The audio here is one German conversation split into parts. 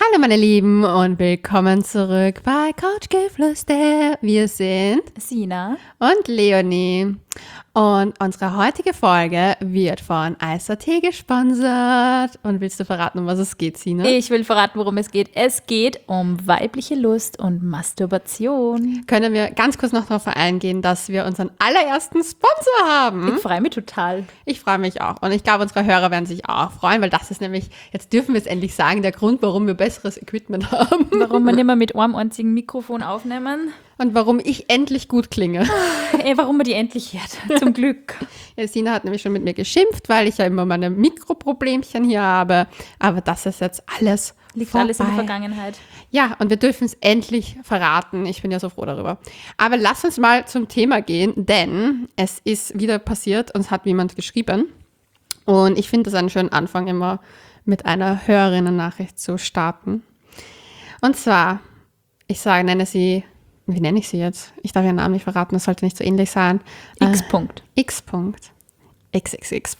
Hallo meine Lieben und willkommen zurück bei Couchgeflüster. Wir sind Sina und Leonie und unsere heutige Folge wird von ISAT gesponsert. Und willst du verraten, um was es geht, Sina? Ich will verraten, worum es geht. Es geht um weibliche Lust und Masturbation. Können wir ganz kurz noch darauf eingehen, dass wir unseren allerersten Sponsor haben? Ich freue mich total. Ich freue mich auch und ich glaube, unsere Hörer werden sich auch freuen, weil das ist nämlich, jetzt dürfen wir es endlich sagen, der Grund, warum wir besseres Equipment haben. Warum wir nicht mehr mit einem einzigen Mikrofon aufnehmen. Und warum ich endlich gut klinge. Warum man die endlich hört. Zum Glück. Ja, Sina hat nämlich schon mit mir geschimpft, weil ich ja immer meine Mikroproblemchen hier habe. Aber das ist jetzt alles Liegt vorbei. alles in der Vergangenheit. Ja, und wir dürfen es endlich verraten. Ich bin ja so froh darüber. Aber lass uns mal zum Thema gehen, denn es ist wieder passiert und es hat jemand geschrieben. Und ich finde es einen schönen Anfang, immer mit einer Hörerinnen-Nachricht zu starten. Und zwar, nenne sie, wie nenne ich sie jetzt? Ich darf ihren Namen nicht verraten, das sollte nicht so ähnlich sein. X-Punkt. X-Punkt. XXX.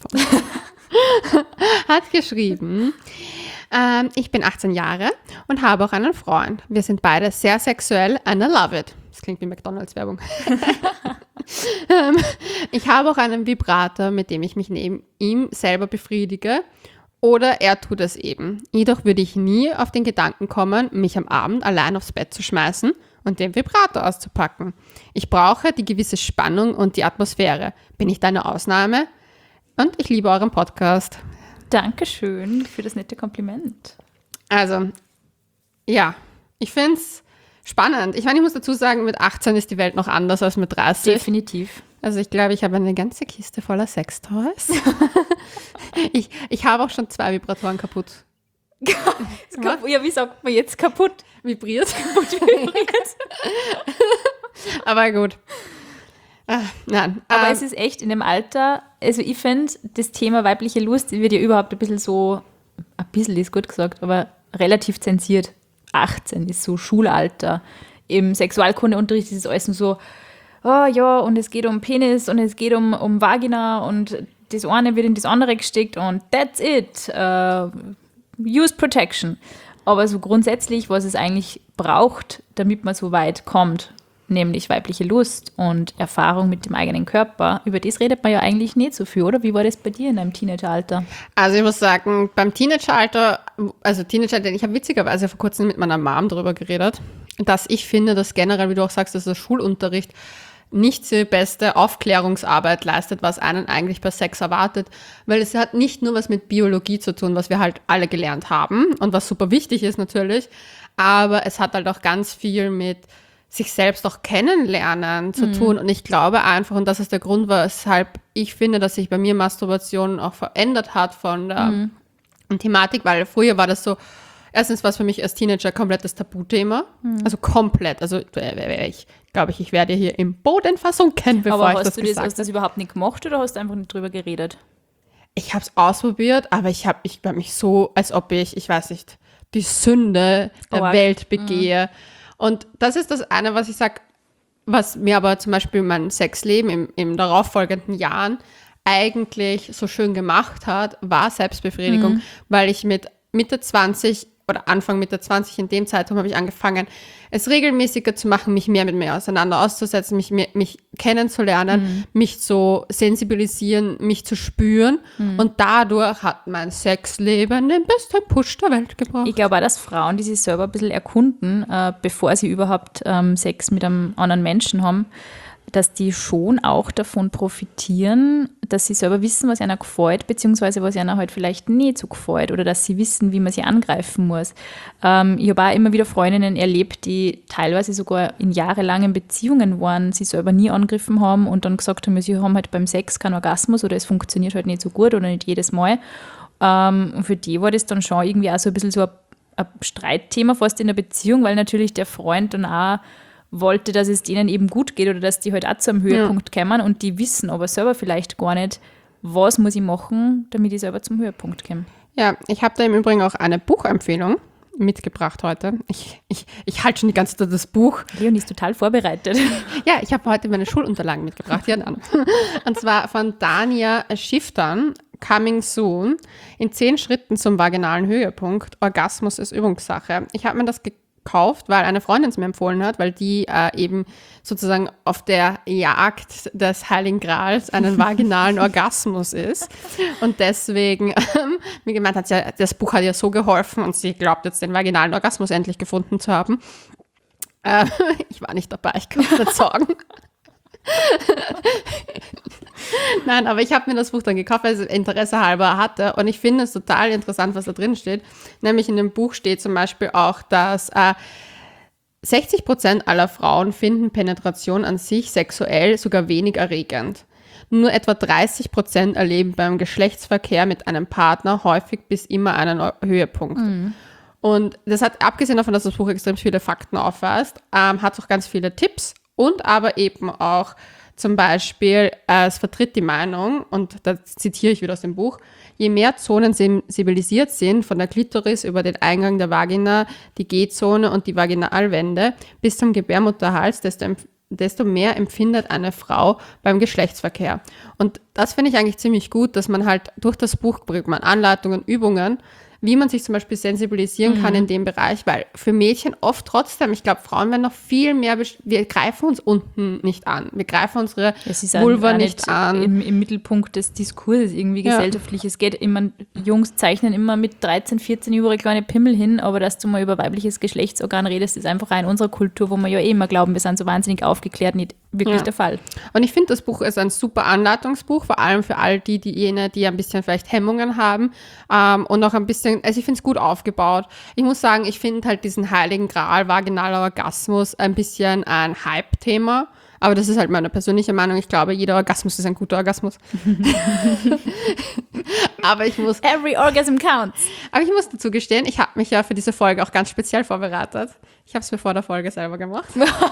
Hat geschrieben, ich bin 18 Jahre und habe auch einen Freund. Wir sind beide sehr sexuell and I love it. Das klingt wie McDonalds-Werbung. Ich habe auch einen Vibrator, mit dem ich mich neben ihm selber befriedige. Oder er tut es eben. Jedoch würde ich nie auf den Gedanken kommen, mich am Abend allein aufs Bett zu schmeißen und den Vibrator auszupacken. Ich brauche die gewisse Spannung und die Atmosphäre. Bin ich da eine Ausnahme? Und ich liebe euren Podcast. Dankeschön für das nette Kompliment. Also, ja, ich finde es spannend. Ich meine, ich muss dazu sagen, mit 18 ist die Welt noch anders als mit 30. Definitiv. Also ich glaube, ich habe eine ganze Kiste voller Sextoys. ich habe auch schon 2 Vibratoren kaputt. Ja, wie sagt man jetzt? Kaputt Vibriert. vibriert. Aber gut. Nein. Aber es ist echt in dem Alter, also ich finde, das Thema weibliche Lust wird ja überhaupt ein bisschen ist gut gesagt, aber relativ zensiert. 18 ist so Schulalter. Im Sexualkundeunterricht ist es alles nur so, oh ja, und es geht um Penis und es geht um Vagina und das eine wird in das andere gesteckt und that's it. Use Protection. Aber so grundsätzlich, was es eigentlich braucht, damit man so weit kommt, nämlich weibliche Lust und Erfahrung mit dem eigenen Körper, über das redet man ja eigentlich nicht so viel, oder? Wie war das bei dir in deinem Teenageralter? Also ich muss sagen, beim Teenageralter, ich habe witzigerweise vor kurzem mit meiner Mom darüber geredet, dass ich finde, dass generell, wie du auch sagst, dass der Schulunterricht nicht die beste Aufklärungsarbeit leistet, was einen eigentlich bei Sex erwartet, weil es hat nicht nur was mit Biologie zu tun, was wir halt alle gelernt haben und was super wichtig ist natürlich, aber es hat halt auch ganz viel mit sich selbst auch kennenlernen zu tun und ich glaube einfach, und das ist der Grund, weshalb ich finde, dass sich bei mir Masturbation auch verändert hat von der Thematik, weil früher war das so, erstens war es für mich als Teenager komplettes Tabuthema, also komplett, also ich glaube, ich werde hier im Boden versunken, bevor ich das gesagt habe. Hast du das überhaupt nicht gemacht oder hast du einfach nicht drüber geredet? Ich habe es ausprobiert, aber ich habe mich so, als ob ich weiß nicht, die Sünde der Welt begehe. Und das ist das eine, was ich sage, was mir aber zum Beispiel mein Sexleben im darauffolgenden Jahren eigentlich so schön gemacht hat, war Selbstbefriedigung, weil ich mit Mitte 20 oder Anfang Mitte 20, in dem Zeitraum habe ich angefangen, es regelmäßiger zu machen, mich mehr mit mir auseinanderzusetzen, mich kennenzulernen, mich zu sensibilisieren, mich zu spüren. Und dadurch hat mein Sexleben den besten Push der Welt gebracht. Ich glaube auch, dass Frauen, die sich selber ein bisschen erkunden, bevor sie überhaupt Sex mit einem anderen Menschen haben, dass die schon auch davon profitieren, dass sie selber wissen, was ihnen gefällt, beziehungsweise was ihnen halt vielleicht nicht so gefällt oder dass sie wissen, wie man sie angreifen muss. Ich habe auch immer wieder Freundinnen erlebt, die teilweise sogar in jahrelangen Beziehungen waren, sie selber nie angegriffen haben und dann gesagt haben, sie haben halt beim Sex keinen Orgasmus oder es funktioniert halt nicht so gut oder nicht jedes Mal. Und für die war das dann schon irgendwie auch so ein bisschen so ein Streitthema fast in der Beziehung, weil natürlich der Freund dann auch wollte, dass es denen eben gut geht oder dass die halt auch zu einem Höhepunkt kommen und die wissen aber selber vielleicht gar nicht, was muss ich machen, damit ich selber zum Höhepunkt komme. Ja, ich habe da im Übrigen auch eine Buchempfehlung mitgebracht heute. Ich halte schon die ganze Zeit das Buch. Leonie ist total vorbereitet. Ja, ich habe heute meine Schulunterlagen mitgebracht. Ja, und zwar von Dania Schiftern. Coming Soon. In 10 Schritten zum vaginalen Höhepunkt. Orgasmus ist Übungssache. Ich habe mir das gekauft, weil eine Freundin es mir empfohlen hat, weil die eben sozusagen auf der Jagd des Heiligen Grals einen vaginalen Orgasmus ist. Und deswegen mir gemeint hat, ja, das Buch hat ihr so geholfen und sie glaubt jetzt den vaginalen Orgasmus endlich gefunden zu haben. Ich war nicht dabei, ich kann es nicht sagen. Nein, aber ich habe mir das Buch dann gekauft, weil ich es Interesse halber hatte. Und ich finde es total interessant, was da drin steht. Nämlich in dem Buch steht zum Beispiel auch, dass 60% aller Frauen finden Penetration an sich sexuell sogar wenig erregend. Nur etwa 30% erleben beim Geschlechtsverkehr mit einem Partner häufig bis immer einen Höhepunkt. Und das hat, abgesehen davon, dass das Buch extrem viele Fakten aufweist, hat es auch ganz viele Tipps und aber eben auch zum Beispiel, es vertritt die Meinung, und da zitiere ich wieder aus dem Buch, je mehr Zonen sensibilisiert sind, von der Klitoris über den Eingang der Vagina, die G-Zone und die Vaginalwände bis zum Gebärmutterhals, desto mehr empfindet eine Frau beim Geschlechtsverkehr. Und das finde ich eigentlich ziemlich gut, dass man halt durch das Buch kriegt man Anleitungen, Übungen, wie man sich zum Beispiel sensibilisieren kann in dem Bereich, weil für Mädchen oft trotzdem, ich glaube, Frauen werden noch viel mehr, wir greifen uns unten nicht an, wir greifen unsere Vulva nicht an. Im Mittelpunkt des Diskurses irgendwie gesellschaftlich. Es geht immer, Jungs zeichnen immer mit 13, 14 überall kleine Pimmel hin, aber dass du mal über weibliches Geschlechtsorgan redest, ist einfach auch in unserer Kultur, wo wir ja immer glauben, wir sind so wahnsinnig aufgeklärt, nicht wirklich der Fall. Und ich finde, das Buch ist ein super Anleitungsbuch, vor allem für all diejenigen, die ein bisschen vielleicht Hemmungen haben und auch ein bisschen, also ich finde es gut aufgebaut. Ich muss sagen, ich finde halt diesen Heiligen Gral, vaginaler Orgasmus, ein bisschen ein Hype-Thema. Aber das ist halt meine persönliche Meinung. Ich glaube, jeder Orgasmus ist ein guter Orgasmus. Aber ich muss... Every orgasm counts. Aber ich muss dazu gestehen, ich habe mich ja für diese Folge auch ganz speziell vorbereitet. Ich habe es mir vor der Folge selber gemacht.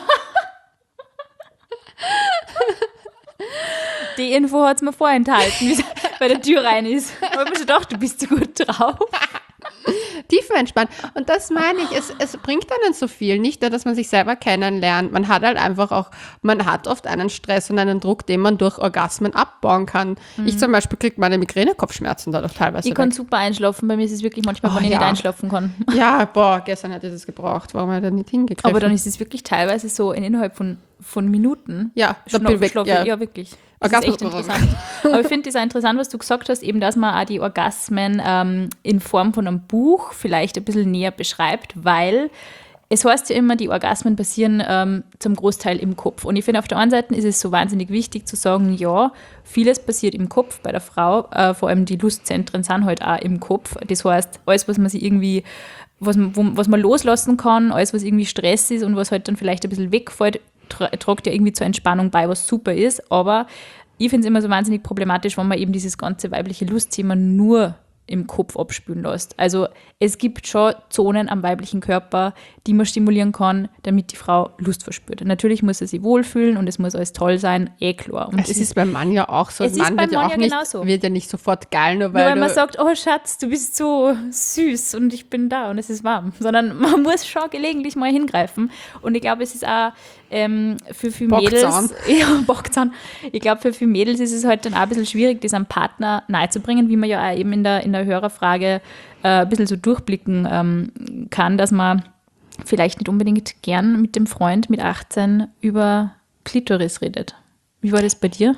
Die Info hat es mir vorenthalten, wie es bei der Tür rein ist. Aber ich habe mir schon gedacht, du bist so gut drauf. Tiefenentspannt. Und das meine ich, es bringt einen so viel. Nicht nur, dass man sich selber kennenlernt. Man hat halt einfach auch, man hat oft einen Stress und einen Druck, den man durch Orgasmen abbauen kann. Ich zum Beispiel kriege meine Migräne-Kopfschmerzen dadurch teilweise. Ich kann super einschlafen. Bei mir ist es wirklich manchmal, wenn ich nicht einschlafen kann. Ja, gestern hätte ich das gebraucht. Warum hat er nicht hingegriffen? Aber dann ist es wirklich teilweise so innerhalb von Minuten. Ja, ja, wirklich. Das ist echt interessant. Aber ich finde es auch interessant, was du gesagt hast, eben, dass man auch die Orgasmen in Form von einem Buch vielleicht ein bisschen näher beschreibt, weil es heißt ja immer, die Orgasmen passieren zum Großteil im Kopf. Und ich finde, auf der einen Seite ist es so wahnsinnig wichtig zu sagen, ja, vieles passiert im Kopf bei der Frau, vor allem die Lustzentren sind halt auch im Kopf. Das heißt, alles, was man sich irgendwie, was man loslassen kann, alles, was irgendwie Stress ist und was halt dann vielleicht ein bisschen wegfällt, tragt ja irgendwie zur Entspannung bei, was super ist, aber ich finde es immer so wahnsinnig problematisch, wenn man eben dieses ganze weibliche Lustthema nur im Kopf abspülen lässt. Also es gibt schon Zonen am weiblichen Körper, die man stimulieren kann, damit die Frau Lust verspürt. Natürlich muss sie sich wohlfühlen und es muss alles toll sein, klar. Und es ist beim Mann ja auch so. Es ist beim Mann ja genauso. Wird ja nicht sofort geil, nur weil man sagt, oh Schatz, du bist so süß und ich bin da und es ist warm. Sondern man muss schon gelegentlich mal hingreifen. Und ich glaube, es ist auch für viele Mädels, ich glaube, für viele Mädels ist es halt dann auch ein bisschen schwierig, das einem Partner nahezubringen, wie man ja auch eben in der Hörerfrage ein bisschen so durchblicken kann, dass man vielleicht nicht unbedingt gern mit dem Freund mit 18 über Klitoris redet. Wie war das bei dir?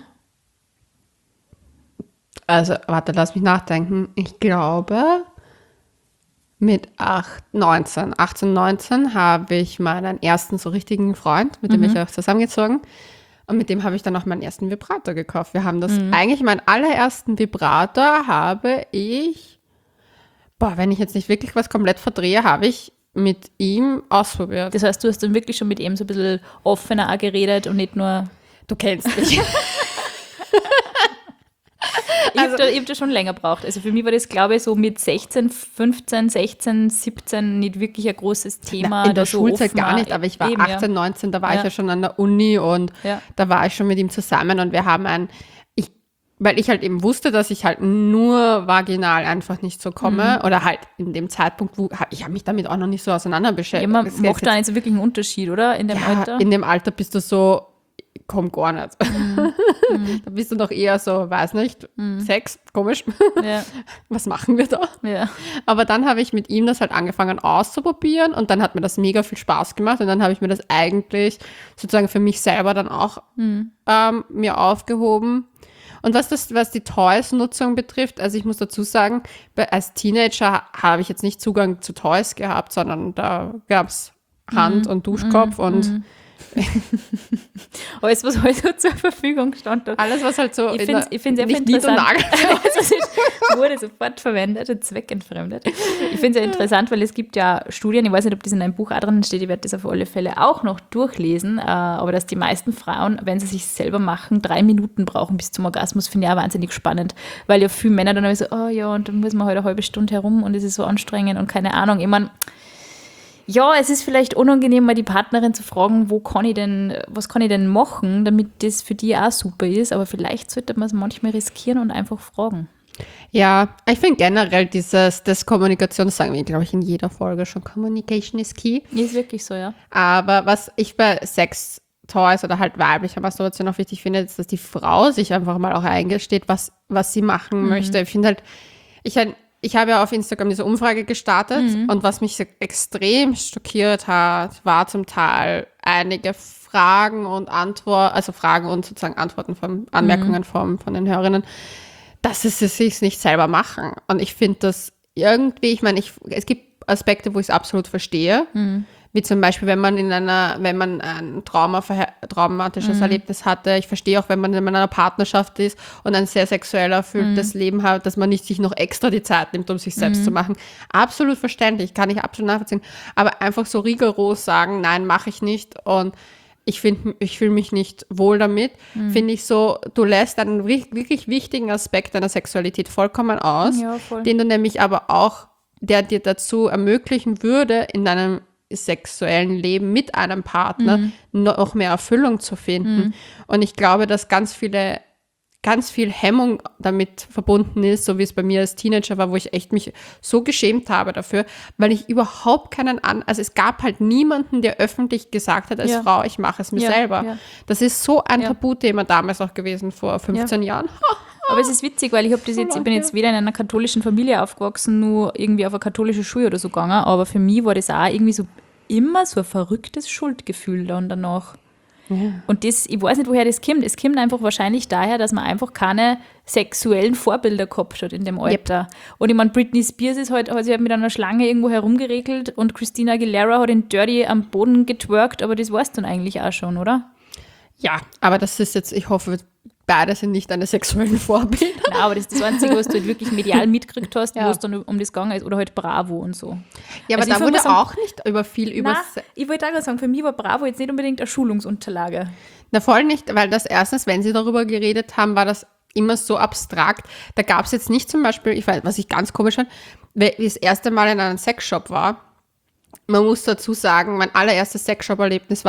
Also, warte, lass mich nachdenken. Ich glaube, mit 18, 19 habe ich meinen ersten so richtigen Freund, mit dem bin ich auch zusammengezogen. Und mit dem habe ich dann auch meinen ersten Vibrator gekauft. Wir haben das, eigentlich meinen allerersten Vibrator habe ich, wenn ich jetzt nicht wirklich was komplett verdrehe, habe ich mit ihm ausprobiert. Das heißt, du hast dann wirklich schon mit ihm so ein bisschen offener auch geredet und nicht nur... Du kennst mich. Ich habe da schon länger gebraucht. Also für mich war das, glaube ich, so mit 16, 15, 16, 17 nicht wirklich ein großes Thema. In der Schulzeit gar nicht, aber ich war 18, 19, da war ich ja schon an der Uni und da war ich schon mit ihm zusammen und wir haben weil ich halt eben wusste, dass ich halt nur vaginal einfach nicht so komme oder halt in dem Zeitpunkt, ich habe mich damit auch noch nicht so auseinander beschäftigt. Ja, man macht da nicht so wirklich einen Unterschied, oder? In dem Alter? In dem Alter bist du so, komm gar nicht. Da bist du doch eher so, weiß nicht, Sex, komisch. Ja. Was machen wir da? Ja. Aber dann habe ich mit ihm das halt angefangen auszuprobieren und dann hat mir das mega viel Spaß gemacht und dann habe ich mir das eigentlich sozusagen für mich selber dann auch mir aufgehoben. Und was die Toys-Nutzung betrifft, also ich muss dazu sagen, als Teenager habe ich jetzt nicht Zugang zu Toys gehabt, sondern da gab es Hand- und Duschkopf und Alles, was heute zur Verfügung stand. alles, was halt so Ich finde es sehr nicht nied- und interessant. nagel. Also es wurde sofort verwendet und zweckentfremdet. Ich finde es ja interessant, weil es gibt ja Studien, ich weiß nicht, ob das in einem Buch auch drin steht, ich werde das auf alle Fälle auch noch durchlesen, aber dass die meisten Frauen, wenn sie sich selber machen, 3 Minuten brauchen bis zum Orgasmus, finde ich auch wahnsinnig spannend, weil ja viele Männer dann so, oh ja, und dann muss man halt eine halbe Stunde herum und es ist so anstrengend und keine Ahnung. Ich meine, ja, es ist vielleicht unangenehm, mal die Partnerin zu fragen, was kann ich denn machen, damit das für die auch super ist, aber vielleicht sollte man es manchmal riskieren und einfach fragen. Ja, ich finde generell das Kommunikation, das sagen wir, glaube ich, in jeder Folge schon, Communication is key. Ist wirklich so, ja. Aber was ich bei Sex-Toys oder halt weiblicher Masturbation auch wichtig finde, ist, dass die Frau sich einfach mal auch eingesteht, was sie machen möchte. Ich finde halt, ich habe ja auf Instagram diese Umfrage gestartet und was mich so extrem schockiert hat, war zum Teil einige Fragen und sozusagen Antworten von Anmerkungen von den Hörerinnen, dass sie sich nicht selber machen. Und ich finde das irgendwie, ich meine, es gibt Aspekte, wo ich es absolut verstehe, wie zum Beispiel, wenn man ein traumatisches Erlebnis hatte. Ich verstehe auch, wenn man in einer Partnerschaft ist und ein sehr sexuell erfülltes Leben hat, dass man nicht sich noch extra die Zeit nimmt, um sich selbst zu machen. Absolut verständlich, kann ich absolut nachvollziehen. Aber einfach so rigoros sagen, nein, mache ich nicht und ich fühle mich nicht wohl damit, finde ich so, du lässt einen wirklich wichtigen Aspekt deiner Sexualität vollkommen aus, Ja, voll. den du nämlich aber auch, der dir dazu ermöglichen würde, in deinem sexuellen Leben mit einem Partner noch mehr Erfüllung zu finden. Und ich glaube, dass ganz viel Hemmung damit verbunden ist, so wie es bei mir als Teenager war, wo ich echt mich so geschämt habe dafür, weil ich überhaupt also es gab halt niemanden, der öffentlich gesagt hat als Ja. Frau, ich mache es mir selber. Ja. Das ist so ein Ja. Tabuthema damals auch gewesen, vor 15 Jahren. Aber es ist witzig, weil ich bin jetzt weder in einer katholischen Familie aufgewachsen, nur irgendwie auf eine katholische Schule oder so gegangen, aber für mich war das auch irgendwie so immer so ein verrücktes Schuldgefühl dann danach. Ja. Und ich weiß nicht, woher das kommt. Es kommt einfach wahrscheinlich daher, dass man einfach keine sexuellen Vorbilder gehabt hat in dem Alter. Und ich meine, Britney Spears hat sich halt mit einer Schlange irgendwo herumgeregelt und Christina Aguilera hat in Dirty am Boden getwerkt, aber das war's dann eigentlich auch schon, oder? Ja, aber das ist jetzt, ich hoffe, beide sind nicht deine sexuellen Vorbilder. Nein, aber das ist das Einzige, was du halt wirklich medial mitgekriegt hast, Ja. wo es dann um das gegangen ist. Oder halt Bravo und so. Ja, aber Also ich da würde wurde sagen, auch nicht über Nein, ich wollte auch gerade sagen, für mich war Bravo jetzt nicht unbedingt eine Schulungsunterlage. Na, voll nicht, weil das erstens, wenn sie darüber geredet haben, war das immer so abstrakt. Da gab es jetzt nicht zum Beispiel, ich weiß, was ich ganz komisch fand, wie ich das erste Mal in einem Sexshop war. Man muss dazu sagen, mein allererstes Sexshop-Erlebnis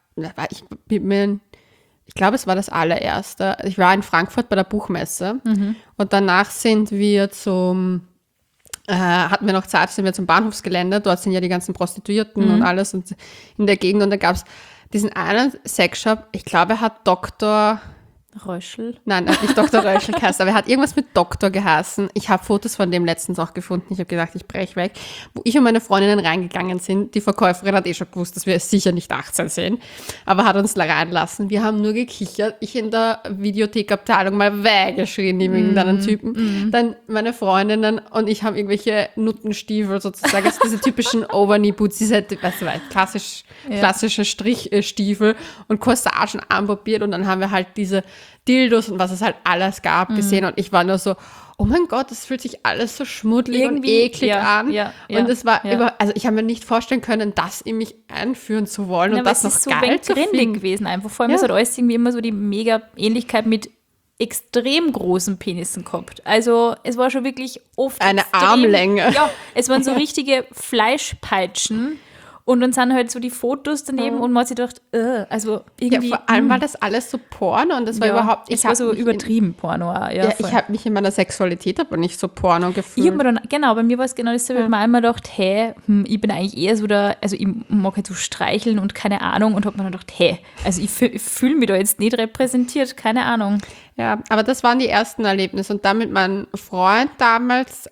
ich glaube, es war das allererste. Ich war in Frankfurt bei der Buchmesse und danach sind wir hatten wir noch Zeit, sind wir zum Bahnhofsgelände. Dort sind ja die ganzen Prostituierten und alles und in der Gegend. Und da gab es diesen einen Sexshop, ich glaube, er hat Röschel. Nein, er hat nicht Dr. Röschel geheißen, aber er hat irgendwas mit Doktor geheißen. Ich habe Fotos von dem letztens auch gefunden. Ich habe gedacht, ich breche weg. Wo ich und meine Freundinnen reingegangen sind, die Verkäuferin hat schon gewusst, dass wir sicher nicht 18 sind, aber hat uns reinlassen. Wir haben nur gekichert. Ich in der Videothekabteilung mal weggeschrien neben irgendeinen Typen. Dann meine Freundinnen und ich haben irgendwelche Nuttenstiefel sozusagen, also diese typischen Overknee-Boots, diese, weißt du, klassische Strichstiefel und Corsagen anprobiert und dann haben wir halt diese Dildos und was es halt alles gab gesehen und ich war nur so, oh mein Gott, das fühlt sich alles so schmuddelig und eklig an. Und es war also ich habe mir nicht vorstellen können, das in mich einführen zu wollen und das noch so geil zu grindig finden. gewesen einfach. Vor allem, es hat alles irgendwie immer so die mega Ähnlichkeit mit extrem großen Penissen gehabt. Also es war schon wirklich oft Eine extrem, Armlänge. Ja, es waren so richtige Fleischpeitschen. Und dann sind halt so die Fotos daneben und man hat sich gedacht, also Ja, irgendwie. vor allem war das alles so Porno und das war überhaupt... es war so übertrieben Porno. Ja, ich habe mich in meiner Sexualität aber nicht so Porno Ich gefühlt. habe mir dann, genau, bei mir war es genau dasselbe. Ich habe mir einmal gedacht, hey, ich bin eigentlich eher so also ich mag halt so streicheln und keine Ahnung und habe mir dann gedacht, hey, also ich fühle mich da jetzt nicht repräsentiert, keine Ahnung. Ja, aber das waren die ersten Erlebnisse und dann mit meinem Freund damals,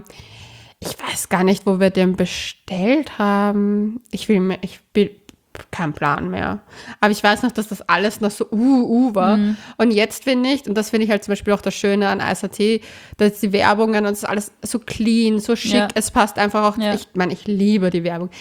ich weiß gar nicht, wo wir den bestellt haben. Ich bin kein Plan mehr. Aber ich weiß noch, dass das alles noch so war. Und jetzt finde ich, und das finde ich halt zum Beispiel auch das Schöne an ISAT, dass die Werbungen und das ist alles so clean, so schick. Ja. Es passt einfach auch. Ja. Ich meine, ich liebe die Werbung.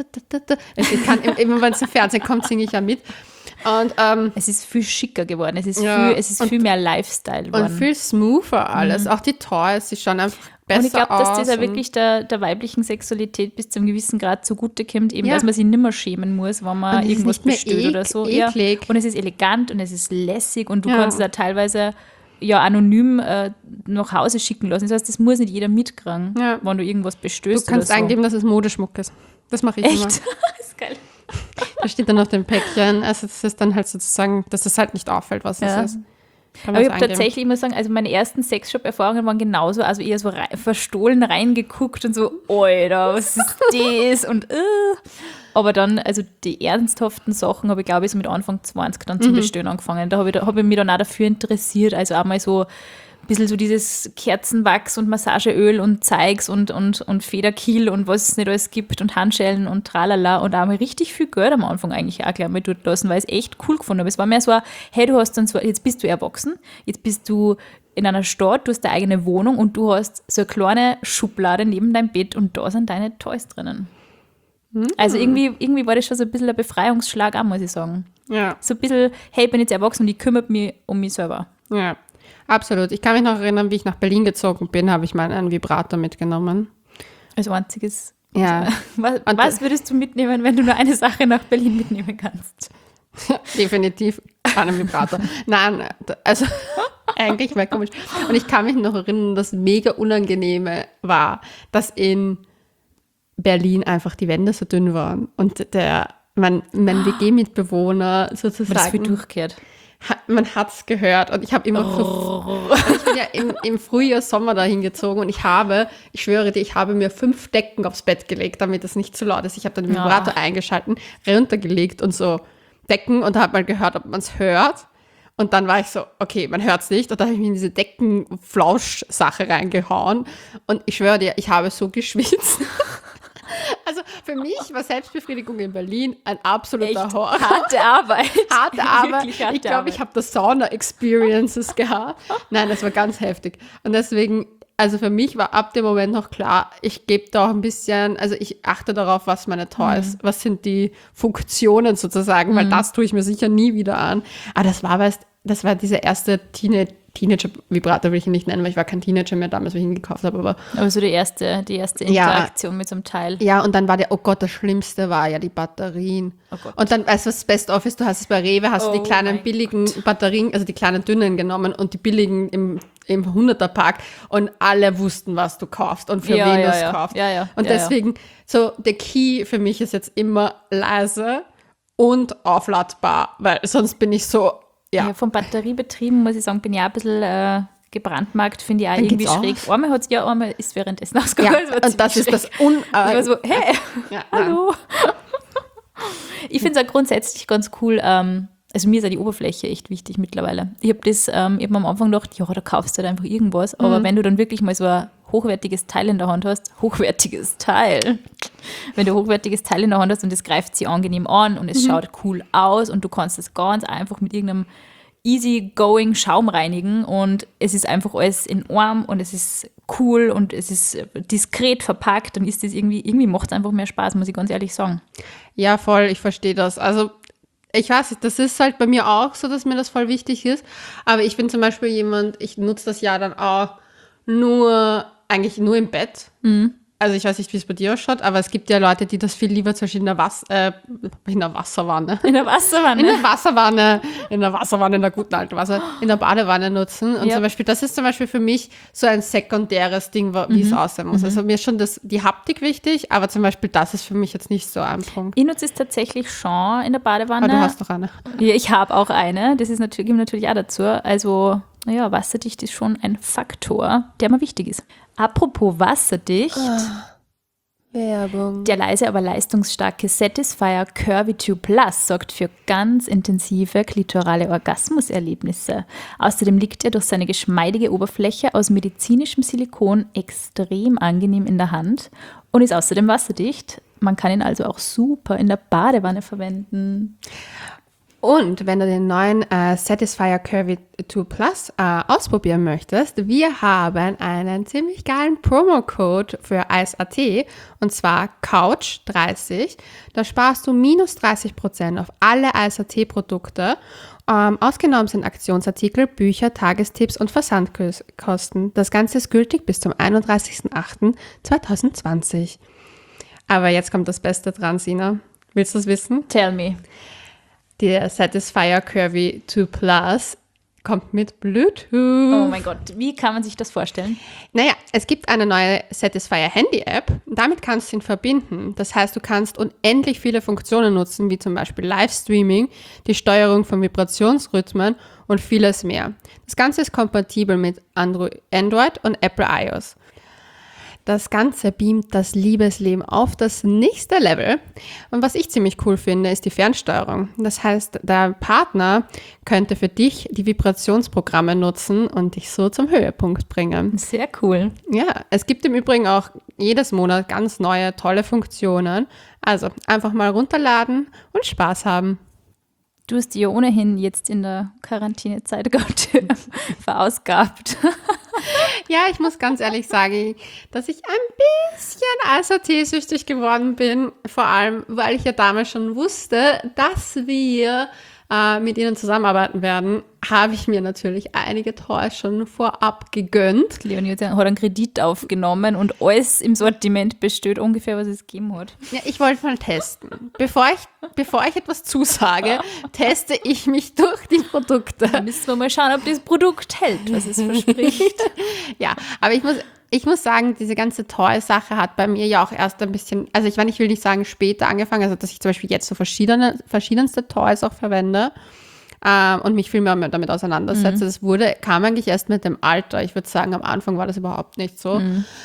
Ich kann, immer wenn es im Fernsehen kommt, singe ich ja mit. Und, Es ist viel schicker geworden, es ist Ja. viel mehr Lifestyle geworden. und viel smoother alles. Auch die Toys, die schauen einfach besser Und ich glaube, dass das aus ja wirklich der weiblichen Sexualität bis zu einem gewissen Grad zugute kommt, eben, Ja. dass man sich nicht mehr schämen muss, wenn Und man es ist irgendwas nicht mehr bestellt oder so. eklig. Ja. Und es ist elegant und es ist lässig und du Ja. kannst es auch teilweise anonym nach Hause schicken lassen. Das heißt, das muss nicht jeder mitkriegen, Ja. wenn du irgendwas Du bestellst kannst oder so. eingeben, dass es Modeschmuck ist. Das mache ich immer. Echt? Das ist geil. Da steht dann auf dem Päckchen. Also das ist dann halt sozusagen, dass es halt nicht auffällt, was Ja. es ist. Kann Aber man ich so habe eingeben. tatsächlich, ich muss sagen, also meine ersten Sexshop-Erfahrungen waren genauso, also eher so verstohlen reingeguckt und so, Alter, was ist das? Und aber dann, also die ernsthaften Sachen habe ich, glaube ich, so mit Anfang 20 dann zum Bestellen angefangen. Da habe ich mich dann auch dafür interessiert, also auch mal so ein bisschen so dieses Kerzenwachs und Massageöl und Zeugs und Federkiel und was es nicht alles gibt und Handschellen und tralala und auch mal richtig viel Geld am Anfang eigentlich auch gleich mal dort lassen, weil ich es echt cool gefunden habe. Es war mehr so, hey, du hast dann so, jetzt bist du erwachsen, jetzt bist du in einer Stadt, du hast deine eigene Wohnung und du hast so eine kleine Schublade neben deinem Bett und da sind deine Toys drinnen. Also irgendwie war das schon so ein bisschen ein Befreiungsschlag auch, muss ich sagen. Ja, So ein bisschen, hey, ich bin jetzt erwachsen und ich kümmere mich um mich selber. ja, absolut. Ich kann mich noch erinnern, wie ich nach Berlin gezogen bin, habe ich mal einen Vibrator mitgenommen. Als einziges. Ja, Was würdest du mitnehmen, wenn du nur eine Sache nach Berlin mitnehmen kannst? definitiv einen Vibrator. Nein, also eigentlich war komisch. Und ich kann mich noch erinnern, dass mega unangenehme war, dass in Berlin einfach die Wände so dünn waren und mein WG-Mitbewohner Aber das wird sozusagen, durchgehört. man hat es gehört und ich habe immer und ich bin ja im Frühjahr, Sommer dahin gezogen und ich schwöre dir, ich habe mir 5 Decken aufs Bett gelegt, damit es nicht zu laut ist. Ich habe dann den Vibrator eingeschalten, runtergelegt und so Decken und habe mal gehört, ob man es hört. Und dann war ich so, okay, man hört es nicht. Und dann habe ich mich in diese Deckenflausch-Sache reingehauen. Und ich schwöre dir, ich habe so geschwitzt. Also für mich war Selbstbefriedigung in Berlin ein absoluter Echt Horror. harte Arbeit. Harte Arbeit. Wirklich harte Ich glaube, Arbeit. ich habe das Sauna-Experiences gehabt. Nein, das war ganz heftig. Und deswegen, also für mich war ab dem Moment noch klar, ich gebe da auch ein bisschen, also ich achte darauf, was meine Toys, was sind die Funktionen sozusagen, weil das tue ich mir sicher nie wieder an. Aber das war dieser erste Teenager-Vibrator, will ich ihn nicht nennen, weil ich war kein Teenager mehr damals, wenn ich ihn gekauft habe, aber Aber so die erste Interaktion mit so einem Teil. ja, und dann war oh Gott, das Schlimmste war ja die Batterien. Oh Gott. Und dann, weißt du, was das Best-of ist? Du hast es bei Rewe, hast du Oh die kleinen mein billigen Batterien, also die kleinen dünnen genommen und die billigen im 100er-Pack und alle wussten, was du kaufst und für Ja, wen ja, du es ja. kaufst. Ja, ja, Und ja, ja. deswegen, so, der Key für mich ist jetzt immer leise und aufladbar, weil sonst bin ich so, ja. Ja, vom Batteriebetrieben, muss ich sagen, bin ich auch ein bisschen gebrandmarkt, finde ich auch Dann irgendwie geht's schräg. aus. Einmal hat es einmal ist währenddessen Ja, ausgegangen. und das ist das Das war so, hey, ja, nein. hallo. Ich finde es auch grundsätzlich ganz cool, also mir ist auch die Oberfläche echt wichtig mittlerweile. Ich habe eben am Anfang gedacht, ja, da kaufst du halt einfach irgendwas, aber wenn du dann wirklich mal so ein hochwertiges Teil in der Hand hast, wenn du ein hochwertiges Teil in der Hand hast und es greift sich angenehm an und es schaut cool aus und du kannst es ganz einfach mit irgendeinem easy-going Schaum reinigen und es ist einfach alles in Ordnung und es ist cool und es ist diskret verpackt, dann ist das irgendwie macht es einfach mehr Spaß, muss ich ganz ehrlich sagen. Ja, voll, ich verstehe das. Also, ich weiß nicht, das ist halt bei mir auch so, dass mir das voll wichtig ist. Aber ich bin zum Beispiel jemand, ich nutze das ja dann auch eigentlich nur im Bett. also ich weiß nicht, wie es bei dir ausschaut, aber es gibt ja Leute, die das viel lieber zum Beispiel in der Wasserwanne. In der Wasserwanne. In der Wasserwanne, in der guten alten Wasser, in der Badewanne nutzen. Und Ja. zum Beispiel, das ist zum Beispiel für mich so ein sekundäres Ding, wie es aussehen muss. Also mir ist schon die Haptik wichtig, aber zum Beispiel das ist für mich jetzt nicht so ein Punkt. Ich nutze es tatsächlich schon in der Badewanne. Aber du hast doch eine. Ja, ich habe auch eine. Das ist natürlich, gehört natürlich auch dazu. Also, naja, wasserdicht ist schon ein Faktor, der mir wichtig ist. Apropos wasserdicht, Werbung. der leise, aber leistungsstarke Satisfyer Curvy 2 Plus sorgt für ganz intensive klitorale Orgasmuserlebnisse. Außerdem liegt er durch seine geschmeidige Oberfläche aus medizinischem Silikon extrem angenehm in der Hand und ist außerdem wasserdicht. Man kann ihn also auch super in der Badewanne verwenden. Und wenn du den neuen Satisfyer Curvy 2 Plus ausprobieren möchtest, wir haben einen ziemlich geilen Promo-Code für Eis.at und zwar Couch30. Da sparst du minus 30% auf alle Eis.at-Produkte. Ausgenommen sind Aktionsartikel, Bücher, Tagestipps und Versandkosten. Das Ganze ist gültig bis zum 31.08.2020. Aber jetzt kommt das Beste dran, Sina. Willst du es wissen? Tell me. Der Satisfyer Curvy 2 Plus kommt mit Bluetooth. Oh mein Gott, wie kann man sich das vorstellen? Naja, es gibt eine neue Satisfyer Handy-App. Damit kannst du ihn verbinden. Das heißt, du kannst unendlich viele Funktionen nutzen, wie zum Beispiel Livestreaming, die Steuerung von Vibrationsrhythmen und vieles mehr. Das Ganze ist kompatibel mit Android und Apple iOS. Das Ganze beamt das Liebesleben auf das nächste Level. Und was ich ziemlich cool finde, ist die Fernsteuerung. Das heißt, der Partner könnte für dich die Vibrationsprogramme nutzen und dich so zum Höhepunkt bringen. Sehr cool. Ja, es gibt im Übrigen auch jedes Monat ganz neue, tolle Funktionen. Also einfach mal runterladen und Spaß haben. Du hast die ja ohnehin jetzt in der Quarantänezeit gerade verausgabt. Ja, ich muss ganz ehrlich sagen, dass ich ein bisschen Eis.at-süchtig geworden bin. Vor allem, weil ich ja damals schon wusste, dass wir mit ihnen zusammenarbeiten werden, habe ich mir natürlich einige Toys schon vorab gegönnt. Leonie hat einen Kredit aufgenommen und alles im Sortiment bestellt, ungefähr, was es gegeben hat. Ja, ich wollte mal testen. Bevor ich etwas zusage, teste ich mich durch die Produkte. Da müssen wir mal schauen, ob das Produkt hält, was es verspricht. Ja, aber ich muss sagen, diese ganze Toy-Sache hat bei mir ja auch erst ein bisschen, also ich will nicht sagen später angefangen, also dass ich zum Beispiel jetzt so verschiedenste Toys auch verwende und mich viel mehr damit auseinandersetze. Das kam eigentlich erst mit dem Alter. Ich würde sagen, am Anfang war das überhaupt nicht so.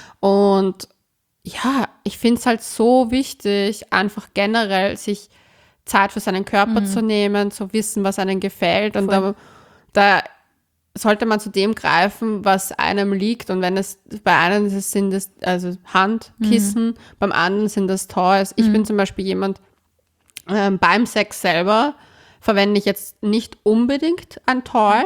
Und ja, ich finde es halt so wichtig, einfach generell sich Zeit für seinen Körper zu nehmen, zu wissen, was einem gefällt. Und da sollte man zu dem greifen, was einem liegt. Und wenn es bei einem sind es also Handkissen, beim anderen sind das Toys. Ich bin zum Beispiel jemand, beim Sex selber verwende ich jetzt nicht unbedingt ein Toy,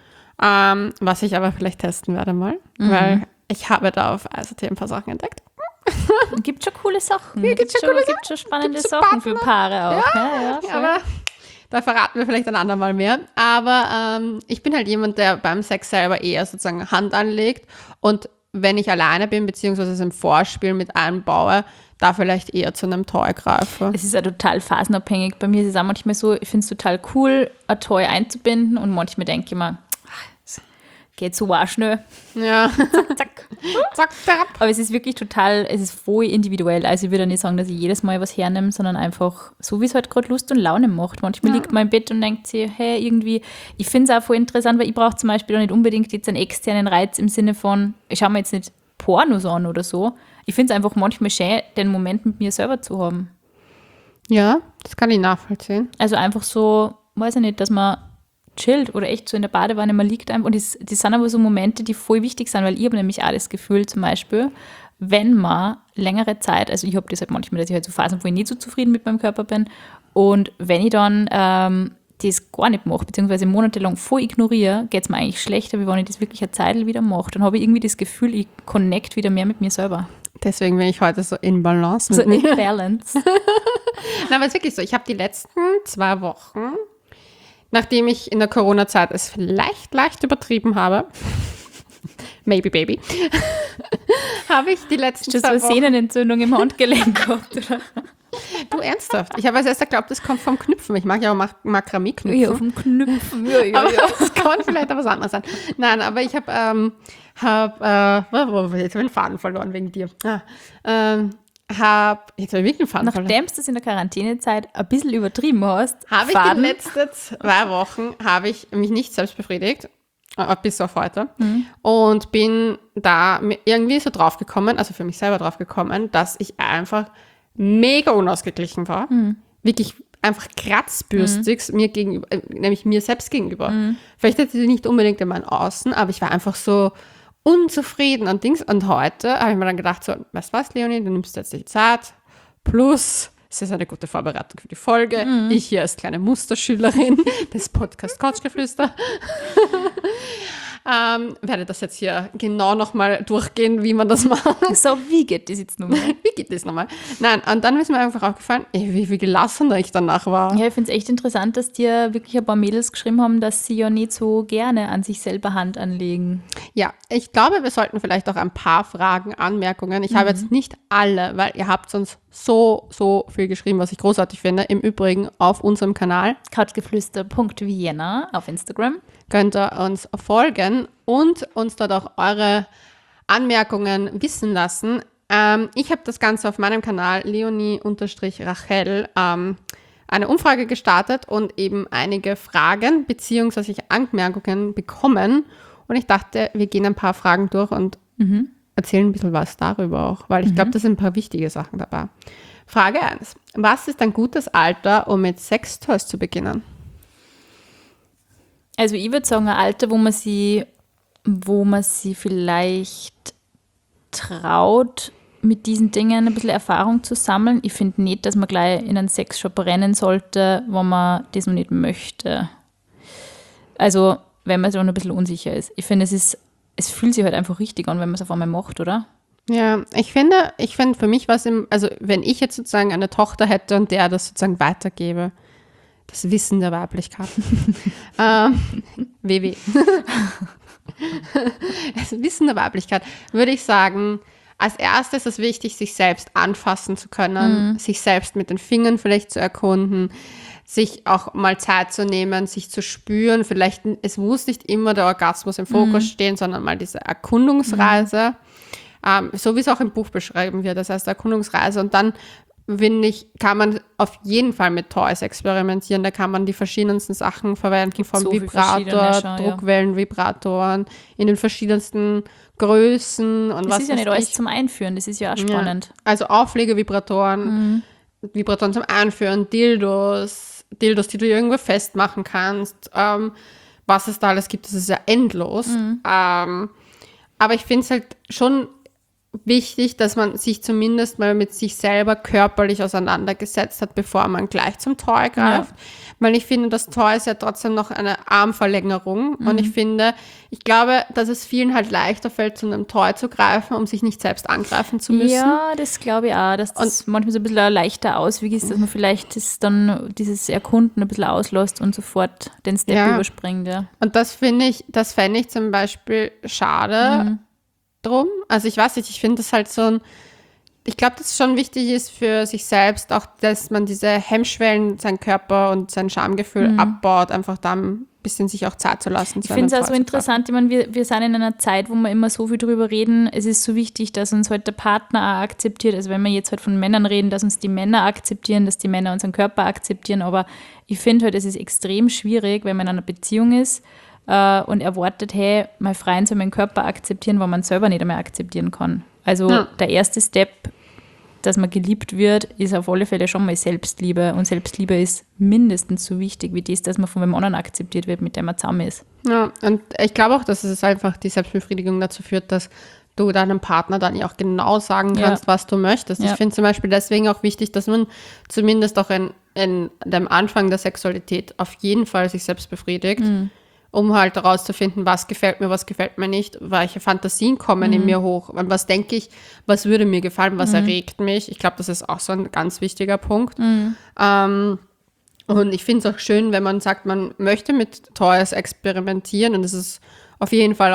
was ich aber vielleicht testen werde mal, weil ich habe da auf Eis.at ein paar Sachen entdeckt. Gibt schon coole Sachen. Gibt schon spannende Sachen für Paare auch. Ja, voll. Aber da verraten wir vielleicht ein andermal mehr. Aber ich bin halt jemand, der beim Sex selber eher sozusagen Hand anlegt und wenn ich alleine bin, beziehungsweise es im Vorspiel mit einbaue, da vielleicht eher zu einem Toy greife. Es ist ja total phasenabhängig. Bei mir ist es auch manchmal so, ich finde es total cool, ein Toy einzubinden und manchmal denke ich mir, es geht so schnell. Ja. Zack. Zack, zack. Aber es ist wirklich es ist voll individuell. Also ich würde nicht sagen, dass ich jedes Mal was hernehme, sondern einfach so, wie es halt gerade Lust und Laune macht. Manchmal liegt man im Bett und denkt sich, hey, irgendwie, ich finde es auch voll interessant, weil ich brauche zum Beispiel auch nicht unbedingt jetzt einen externen Reiz im Sinne von, ich schaue mir jetzt nicht Pornos an oder so. Ich finde es einfach manchmal schön, den Moment mit mir selber zu haben. Ja, das kann ich nachvollziehen. Also einfach so, weiß ich nicht, dass man chillt oder echt so in der Badewanne, man liegt einfach. Und das sind aber so Momente, die voll wichtig sind, weil ich habe nämlich auch das Gefühl zum Beispiel, wenn man längere Zeit, also ich habe das halt manchmal, dass ich halt so Phasen, wo ich nicht so zufrieden mit meinem Körper bin und wenn ich dann das gar nicht mache, beziehungsweise monatelang voll ignoriere, geht es mir eigentlich schlechter, wie wenn ich das wirklich eine Zeit wieder mache. Dann habe ich irgendwie das Gefühl, ich connect wieder mehr mit mir selber. Deswegen bin ich heute so in Balance So mit mir. in Balance. Na, aber es ist wirklich so. Ich habe die letzten 2 Wochen, nachdem ich in der Corona-Zeit es vielleicht leicht übertrieben habe, Maybe Baby, habe ich die letzten Hast du so eine 2 Wochen... Sehnenentzündung im Handgelenk gehabt, oder? Du, ernsthaft? Ich habe als erster geglaubt, das kommt vom Knüpfen. Ich mag ja auch Makramee-Knüpfen. Ja, auf dem Knüpfen. Ja. Aber das kann vielleicht auch was anderes sein. Nein, aber ich habe jetzt habe ich den Faden verloren wegen dir. Jetzt habe ich wirklich den Faden verloren. Nachdem du das in der Quarantänezeit ein bisschen übertrieben hast, Habe ich die letzten 2 Wochen habe ich mich nicht selbst befriedigt, bis auf heute, und bin da irgendwie so draufgekommen, also für mich selber draufgekommen, dass ich einfach mega unausgeglichen war. Wirklich einfach kratzbürstig mir gegenüber, nämlich mir selbst gegenüber. Vielleicht hätte ich nicht unbedingt in meinem Außen, aber ich war einfach so unzufrieden und Dings. Und heute habe ich mir dann gedacht, so, weißt du was, Leonie, du nimmst jetzt die Zeit, plus es ist eine gute Vorbereitung für die Folge. Ich hier als kleine Musterschülerin des Podcast Couchgeflüster werde das jetzt hier genau nochmal durchgehen, wie man das macht. so, wie geht das jetzt nochmal? Wie geht das nochmal? Nein, und dann ist mir einfach aufgefallen, wie gelassener ich danach war. Ja, ich finde es echt interessant, dass dir wirklich ein paar Mädels geschrieben haben, dass sie ja nicht so gerne an sich selber Hand anlegen. Ja, ich glaube, wir sollten vielleicht auch ein paar Fragen, Anmerkungen. Ich habe jetzt nicht alle, weil ihr habt uns so viel geschrieben, was ich großartig finde. Im Übrigen auf unserem Kanal Couchgeflüster.vienna auf Instagram. könnt ihr uns folgen und uns dort auch eure Anmerkungen wissen lassen. Ich habe das Ganze auf meinem Kanal Leonie-Rachel eine Umfrage gestartet und eben einige Fragen bzw. Anmerkungen bekommen. Und ich dachte, wir gehen ein paar Fragen durch und erzählen ein bisschen was darüber auch, weil ich glaube, da sind ein paar wichtige Sachen dabei. Frage 1. Was ist ein gutes Alter, um mit Sextoys zu beginnen? Also ich würde sagen, ein Alter, wo man sie vielleicht traut, mit diesen Dingen ein bisschen Erfahrung zu sammeln. Ich finde nicht, dass man gleich in einen Sexshop rennen sollte, wenn man das noch nicht möchte. Also, wenn man so ein bisschen unsicher ist. Ich finde, es fühlt sich halt einfach richtig an, wenn man es auf einmal macht, oder? Ja, ich finde für mich was also wenn ich jetzt sozusagen eine Tochter hätte und der das sozusagen weitergebe, das Wissen der Weiblichkeit. WW. Das Wissen der Weiblichkeit, würde ich sagen, als erstes ist es wichtig, sich selbst anfassen zu können, sich selbst mit den Fingern vielleicht zu erkunden, sich auch mal Zeit zu nehmen, sich zu spüren. Vielleicht, es muss nicht immer der Orgasmus im Fokus stehen, sondern mal diese Erkundungsreise, so wie es auch im Buch beschrieben wird, das heißt Erkundungsreise. Und dann, finde ich, kann man auf jeden Fall mit Toys experimentieren. Da kann man die verschiedensten Sachen verwenden, vom so Vibrator, Druckwellenvibratoren, in den verschiedensten Größen. Und das ist ja nicht alles zum Einführen, das ist ja auch spannend. Ja. Also Auflegevibratoren, Vibratoren zum Einführen, Dildos, die du irgendwo festmachen kannst. Was es da alles gibt, das ist ja endlos. Aber ich finde es halt schon wichtig, dass man sich zumindest mal mit sich selber körperlich auseinandergesetzt hat, bevor man gleich zum Toy greift. Ja. Weil ich finde, das Toy ist ja trotzdem noch eine Armverlängerung. Und ich glaube, dass es vielen halt leichter fällt, zu einem Toy zu greifen, um sich nicht selbst angreifen zu müssen. Ja, das glaube ich auch, dass das manchmal so ein bisschen ein leichter Ausweg ist, dass man vielleicht dieses Erkunden ein bisschen auslässt und sofort den Step überspringt. Ja. Und das fände ich zum Beispiel schade drum. Also ich weiß nicht, ich finde das halt ich glaube, dass es schon wichtig ist für sich selbst, auch dass man diese Hemmschwellen, seinen Körper und sein Schamgefühl abbaut, einfach da ein bisschen sich auch Zeit zu lassen. Ich finde es auch so interessant, ich meine, wir sind in einer Zeit, wo wir immer so viel drüber reden, es ist so wichtig, dass uns halt der Partner auch akzeptiert, also wenn wir jetzt halt von Männern reden, dass uns die Männer akzeptieren, dass die Männer unseren Körper akzeptieren, aber ich finde halt, es ist extrem schwierig, wenn man in einer Beziehung ist, und erwartet, hey, mein Freund soll meinen Körper akzeptieren, weil man selber nicht einmal akzeptieren kann. Also der erste Step, dass man geliebt wird, ist auf alle Fälle schon mal Selbstliebe. Und Selbstliebe ist mindestens so wichtig wie das, dass man von einem anderen akzeptiert wird, mit dem man zusammen ist. Ja, und ich glaube auch, dass es einfach die Selbstbefriedigung dazu führt, dass du deinem Partner dann ja auch genau sagen kannst, was du möchtest. Ich finde zum Beispiel deswegen auch wichtig, dass man zumindest auch in dem Anfang der Sexualität auf jeden Fall sich selbst befriedigt. Um halt herauszufinden, was gefällt mir nicht, welche Fantasien kommen in mir hoch, was denke ich, was würde mir gefallen, was erregt mich. Ich glaube, das ist auch so ein ganz wichtiger Punkt. Und ich finde es auch schön, wenn man sagt, man möchte mit Toys experimentieren und es ist auf jeden Fall auch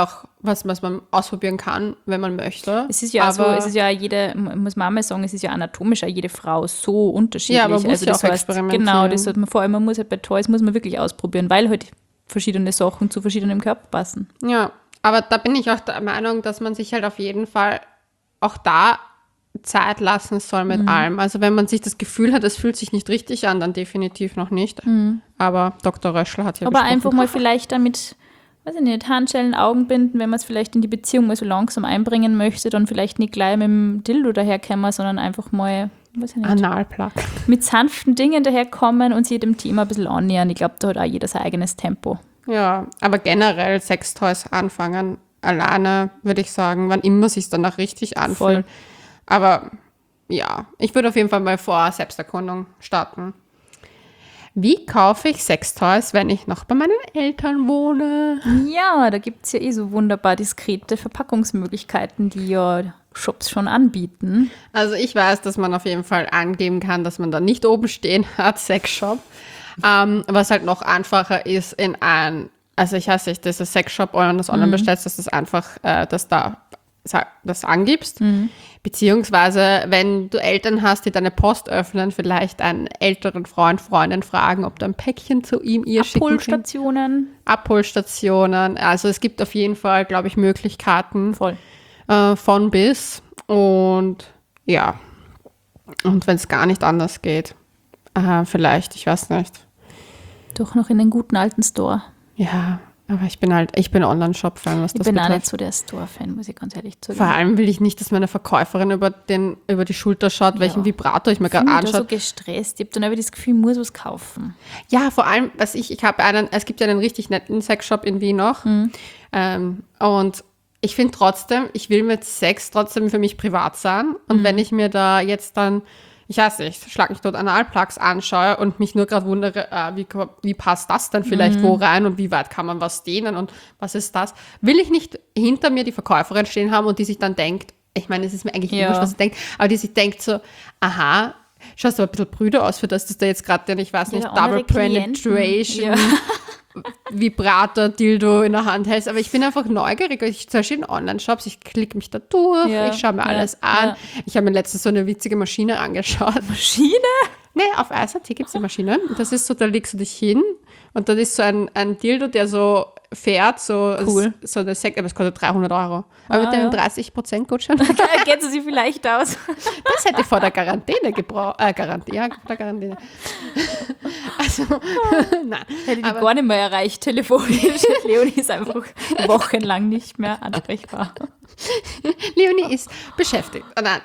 was man ausprobieren kann, wenn man möchte. Es ist ja aber, muss man einmal sagen, es ist ja anatomisch auch jede Frau so unterschiedlich. Ja, man muss ja das auch heißt, experimentieren. genau, das sollte man vor allem, man muss halt bei Toys muss man wirklich ausprobieren, weil halt verschiedene Sachen zu verschiedenem Körper passen. Ja, aber da bin ich auch der Meinung, dass man sich halt auf jeden Fall auch da Zeit lassen soll mit allem. Also wenn man sich das Gefühl hat, es fühlt sich nicht richtig an, dann definitiv noch nicht. Aber Dr. Röschler hat ja Aber besprochen. einfach mal vielleicht damit, weiß ich nicht, Handschellen, Augenbinden, wenn man es vielleicht in die Beziehung mal so langsam einbringen möchte, dann vielleicht nicht gleich mit dem Dildo daherkommen, sondern einfach mal, weiß ich nicht, Analplug. mit sanften Dingen daherkommen und sich dem Thema ein bisschen annähern. Ich glaube, da hat auch jeder sein eigenes Tempo. Ja, aber generell Sextoys anfangen, alleine würde ich sagen, wann immer sich danach richtig anfühlt. Voll. Aber ja, ich würde auf jeden Fall mal vor Selbsterkundung starten. Wie kaufe ich Sextoys, wenn ich noch bei meinen Eltern wohne? Ja, da gibt es ja so wunderbar diskrete Verpackungsmöglichkeiten, die ja Shops schon anbieten. Also ich weiß, dass man auf jeden Fall angeben kann, dass man da nicht oben stehen hat, Sexshop. Was halt noch einfacher ist also ich weiß nicht, das ist Sexshop oder das online bestellst, dass das einfach, dass da das angibst. Beziehungsweise, wenn du Eltern hast, die deine Post öffnen, vielleicht einen älteren Freund, Freundin fragen, ob du ein Päckchen zu ihr schicken kannst. Abholstationen. Also es gibt auf jeden Fall, glaube ich, Möglichkeiten Voll. Von bis. Und ja, und wenn es gar nicht anders geht, vielleicht, ich weiß nicht. Doch noch in den guten alten Store. Ja, aber ich bin Online-Shop-Fan, was das Ich bin auch betrifft. nicht so der Store-Fan, muss ich ganz ehrlich zugeben. Vor allem will ich nicht, dass meine Verkäuferin über die Schulter schaut, welchen Vibrator ich mir gerade Ich bin da so anschaue. gestresst. Ich habe dann aber das Gefühl, ich muss was kaufen. Ja, vor allem, es gibt ja einen richtig netten Sexshop in Wien noch. Und ich finde trotzdem, ich will mit Sex trotzdem für mich privat sein. Und wenn ich mir da jetzt dann, ich weiß nicht, schlag mich dort Analplugs anschaue und mich nur gerade wundere, wie passt das denn vielleicht wo rein und wie weit kann man was dehnen und was ist das, will ich nicht hinter mir die Verkäuferin stehen haben und die sich dann denkt, ich meine, es ist mir eigentlich wurscht, was sie denkt, aber die sich denkt so, aha, schaust aber ein bisschen brüder aus für das, dass du jetzt gerade den, ich weiß nicht, Double Penetration Vibrator, Dildo in der Hand hältst. Aber ich bin einfach neugierig. Ich zum Beispiel in Online-Shops, ich klicke mich da durch, ich schaue mir alles an. Ja. Ich habe mir letztens so eine witzige Maschine angeschaut. Maschine? Nee, auf ISAT gibt es die Maschine. Und das ist so, da legst du dich hin und dann ist so ein Dildo, der so fährt, so, Cool. so eine aber es kostet 300 €. Aber mit dem 30% Gutschein. Geht sie sich vielleicht aus? Das hätte ich vor der Quarantäne gebraucht. Vor der Quarantäne. Also, nein. Hätte ich gar nicht mehr erreicht, telefonisch. Leonie ist einfach wochenlang nicht mehr ansprechbar. Leonie ist beschäftigt. Oh nein.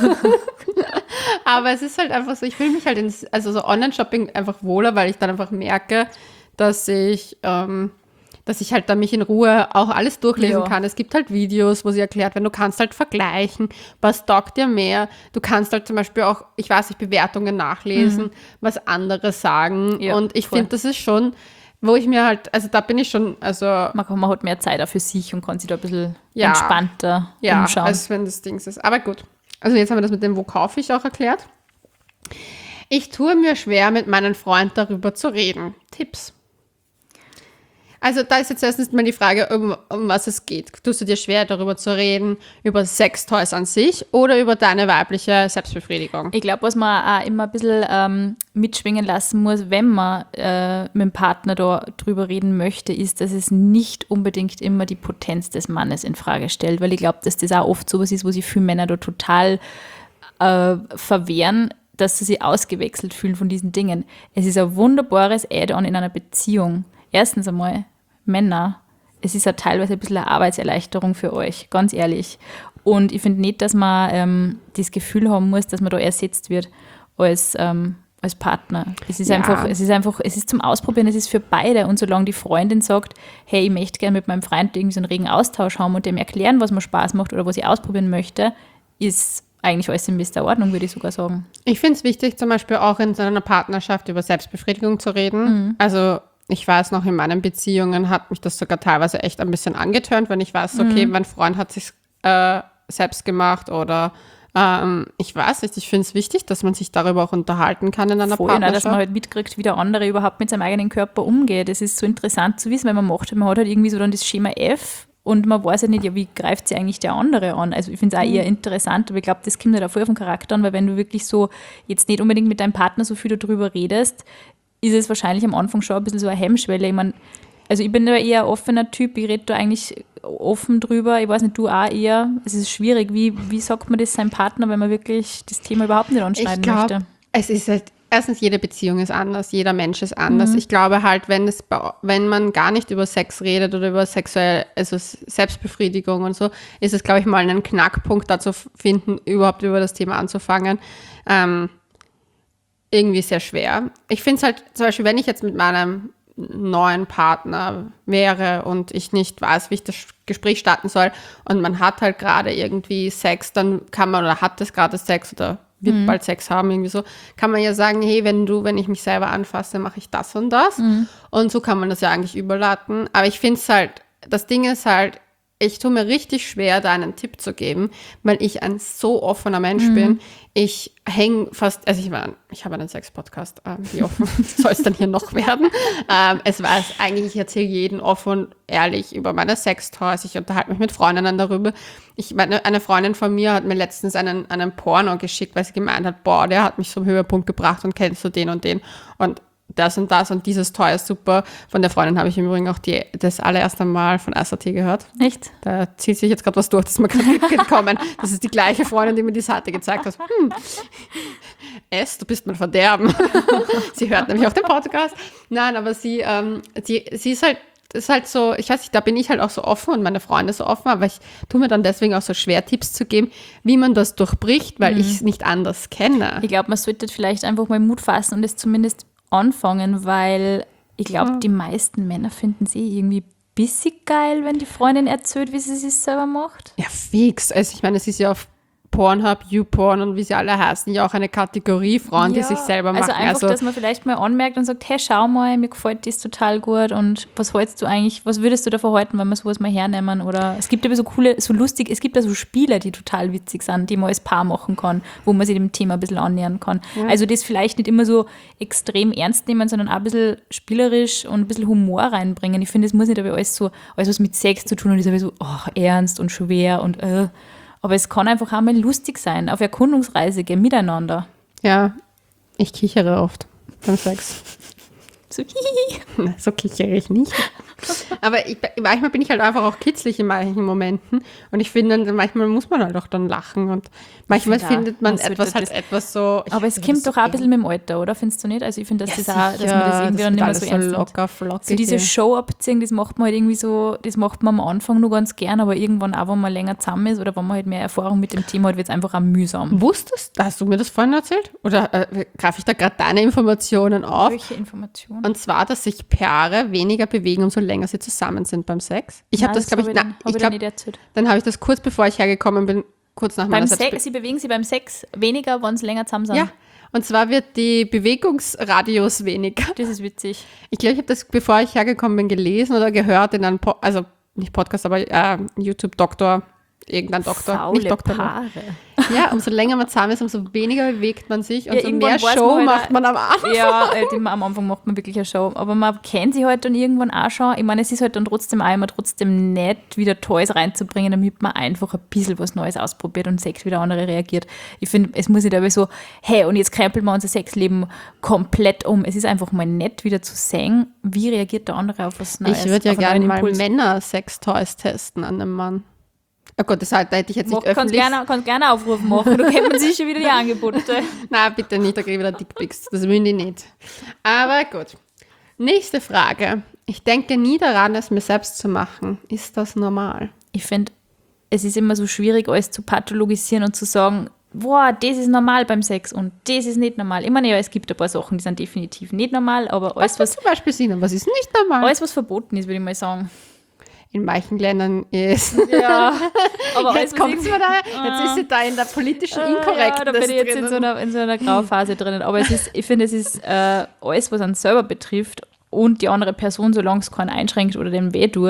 Aber es ist halt einfach so, ich fühle mich halt so Online-Shopping einfach wohler, weil ich dann einfach merke, dass ich halt da mich in Ruhe auch alles durchlesen kann. Es gibt halt Videos, wo sie erklärt werden, du kannst halt vergleichen, was taugt dir mehr. Du kannst halt zum Beispiel auch, ich weiß nicht, Bewertungen nachlesen, was andere sagen. Ja, und ich voll. finde, das ist schon, wo ich mir halt, also da bin ich schon, also Man hat mehr Zeit auch für sich und kann sich da ein bisschen Ja. entspannter ja, umschauen. als wenn das Ding ist. Aber gut. Also jetzt haben wir das mit dem, wo kaufe ich, auch erklärt. Ich tue mir schwer, mit meinem Freund darüber zu reden. Tipps. Also da ist jetzt erstens mal die Frage, um was es geht. Tust du dir schwer, darüber zu reden, über Sextoys an sich oder über deine weibliche Selbstbefriedigung? Ich glaube, was man auch immer ein bisschen mitschwingen lassen muss, wenn man mit dem Partner da drüber reden möchte, ist, dass es nicht unbedingt immer die Potenz des Mannes in Frage stellt, weil ich glaube, dass das auch oft sowas ist, wo sich viele Männer da total verwehren, dass sie sich ausgewechselt fühlen von diesen Dingen. Es ist ein wunderbares Add-on in einer Beziehung. Erstens einmal, Männer, es ist ja teilweise ein bisschen eine Arbeitserleichterung für euch, ganz ehrlich. Und ich finde nicht, dass man das Gefühl haben muss, dass man da ersetzt wird als Partner. Es ist es ist zum Ausprobieren, es ist für beide. Und solange die Freundin sagt, hey, ich möchte gerne mit meinem Freund irgendwie so einen regen Austausch haben und dem erklären, was mir Spaß macht oder was ich ausprobieren möchte, ist eigentlich alles in bester Ordnung, würde ich sogar sagen. Ich finde es wichtig, zum Beispiel auch in so einer Partnerschaft über Selbstbefriedigung zu reden. Also ich weiß noch, in meinen Beziehungen hat mich das sogar teilweise echt ein bisschen angetörnt, wenn ich weiß, okay, mein Freund hat sich selbst gemacht oder ich weiß nicht, ich finde es wichtig, dass man sich darüber auch unterhalten kann in einer Voll, Partnerschaft. dass man halt mitkriegt, wie der andere überhaupt mit seinem eigenen Körper umgeht. Das ist so interessant zu wissen, weil man hat halt irgendwie so dann das Schema F und man weiß ja nicht, ja, wie greift sie eigentlich der andere an. Also ich finde es auch eher interessant, aber ich glaube, das kommt halt auch voll auf den Charakter an, weil wenn du wirklich so jetzt nicht unbedingt mit deinem Partner so viel darüber redest, ist es wahrscheinlich am Anfang schon ein bisschen so eine Hemmschwelle. Ich meine, also ich bin da eher ein offener Typ, ich rede da eigentlich offen drüber, ich weiß nicht, du auch eher. Es ist schwierig, wie sagt man das seinem Partner, wenn man wirklich das Thema überhaupt nicht anschneiden möchte? Es ist halt, erstens, jede Beziehung ist anders, jeder Mensch ist anders. Ich glaube halt, wenn man gar nicht über Sex redet oder über sexuelle, also Selbstbefriedigung und so, ist es, glaube ich, mal einen Knackpunkt dazu finden, überhaupt über das Thema anzufangen. Irgendwie sehr schwer. Ich finde es halt, zum Beispiel, wenn ich jetzt mit meinem neuen Partner wäre und ich nicht weiß, wie ich das Gespräch starten soll und man hat halt gerade irgendwie Sex, dann kann man, oder hat es gerade Sex oder wird bald Sex haben, irgendwie so, kann man ja sagen, hey, wenn ich mich selber anfasse, mache ich das und das. Und so kann man das ja eigentlich überladen. Aber ich finde es halt, das Ding ist halt, ich tue mir richtig schwer, da einen Tipp zu geben, weil ich ein so offener Mensch bin. Ich hänge fast, also ich habe einen Sex-Podcast, wie offen soll es dann hier noch werden? Es weiß eigentlich, ich erzähle jeden offen und ehrlich über meine Sextoys, ich unterhalte mich mit Freundinnen darüber. Eine Freundin von mir hat mir letztens einen Porno geschickt, weil sie gemeint hat, boah, der hat mich zum Höhepunkt gebracht und kennst du den und den? Und das und das und dieses Toy ist super. Von der Freundin habe ich im Übrigen auch das allererste Mal von SAT gehört. Echt? Da zieht sich jetzt gerade was durch, das ist mir gerade gekommen. Das ist die gleiche Freundin, die mir die Seite gezeigt hat. Du bist mein Verderben. Sie hört nämlich auch den Podcast. Nein, aber sie ist halt so, ich weiß nicht, da bin ich halt auch so offen und meine Freunde so offen, aber ich tue mir dann deswegen auch so schwer, Tipps zu geben, wie man das durchbricht, weil ich es nicht anders kenne. Ich glaube, man sollte vielleicht einfach mal Mut fassen und es zumindest anfangen, weil ich glaube, die meisten Männer finden es irgendwie bissig geil, wenn die Freundin erzählt, wie sie es selber macht. Ja, fix. Also ich meine, es ist ja auf Pornhub, YouPorn und wie sie alle heißen, ja auch eine Kategorie Frauen, die sich selber machen. Also einfach, dass man vielleicht mal anmerkt und sagt, hey, schau mal, mir gefällt das total gut und was hältst du eigentlich, was würdest du davon halten, wenn wir sowas mal hernehmen? Oder es gibt aber so coole, so lustig, es gibt ja so Spiele, die total witzig sind, die man als Paar machen kann, wo man sich dem Thema ein bisschen annähern kann. Ja. Also das vielleicht nicht immer so extrem ernst nehmen, sondern auch ein bisschen spielerisch und ein bisschen Humor reinbringen. Ich finde, es muss nicht aber alles was mit Sex zu tun und ist aber so ernst und schwer und aber es kann einfach auch mal lustig sein, auf Erkundungsreise gehen, miteinander. Ja, ich kichere oft beim Sex. So, hihi. So kichere ich nicht. Aber manchmal bin ich halt einfach auch kitzlig in manchen Momenten und ich finde, manchmal muss man halt auch dann lachen und manchmal findet man etwas so... Aber es kommt doch auch ein bisschen mit dem Alter, oder? Findest du nicht? Also ich finde, dass man das irgendwie dann nicht mehr so ernst nimmt. Locker, flockig. So diese Show abziehen, das macht man halt irgendwie so, das macht man am Anfang nur ganz gern, aber irgendwann auch, wenn man länger zusammen ist oder wenn man halt mehr Erfahrung mit dem Thema hat, wird es einfach auch mühsam. Hast du mir das vorhin erzählt? Oder greife ich da gerade deine Informationen auf? Welche Informationen? Und zwar, dass sich Paare weniger bewegen, umso länger sie zusammen sind beim Sex. Ich habe das, glaube ich, nicht erzählt. Dann habe ich das kurz bevor ich hergekommen bin, kurz nach meiner Sie bewegen sich beim Sex weniger, wenn sie länger zusammen sind. Ja, und zwar wird die Bewegungsradius weniger. Das ist witzig. Ich glaube, ich habe das, bevor ich hergekommen bin, gelesen oder gehört in einem, also nicht Podcast, aber YouTube-Doktor, irgendein Doktor. Faule nicht Doktor. Paare. Ja, umso länger man zusammen ist, umso weniger bewegt man sich und Ja, umso mehr Show macht man am Anfang. Ja, am Anfang macht man wirklich eine Show. Aber man kennt sie halt dann irgendwann auch schon. Ich meine, es ist halt dann trotzdem auch immer trotzdem nett, wieder Toys reinzubringen, damit man einfach ein bisschen was Neues ausprobiert und Sex wieder andere reagiert. Ich finde, es muss nicht aber so, hey, und jetzt krempeln wir unser Sexleben komplett um. Es ist einfach mal nett, wieder zu sehen, wie reagiert der andere auf was Neues. Ich würde ja gerne mal Männer-Sex-Toys testen an einem Mann. Oh Gott, da hätte ich jetzt nicht öffentlich... Kannst gerne Aufrufen machen, du kennt man sich schon wieder die Angebote. Nein, bitte nicht, da kriege ich wieder Dickpics. Das will ich nicht. Aber gut. Nächste Frage. Ich denke nie daran, es mir selbst zu machen. Ist das normal? Ich finde, es ist immer so schwierig, alles zu pathologisieren und zu sagen, boah, das ist normal beim Sex und das ist nicht normal. Ich meine, ja, es gibt ein paar Sachen, die sind definitiv nicht normal, aber alles, was zum Beispiel sind, was ist nicht normal? Alles, was verboten ist, würde ich mal sagen. In manchen Ländern ist. Ja, aber jetzt kommt es mir da, jetzt ist sie da in der politischen Inkorrektness ja, da bin ich jetzt in so einer Grauphase drinnen. Aber ich finde, es ist alles, was einen selber betrifft und die andere Person, solange es keinen einschränkt oder dem weh tut,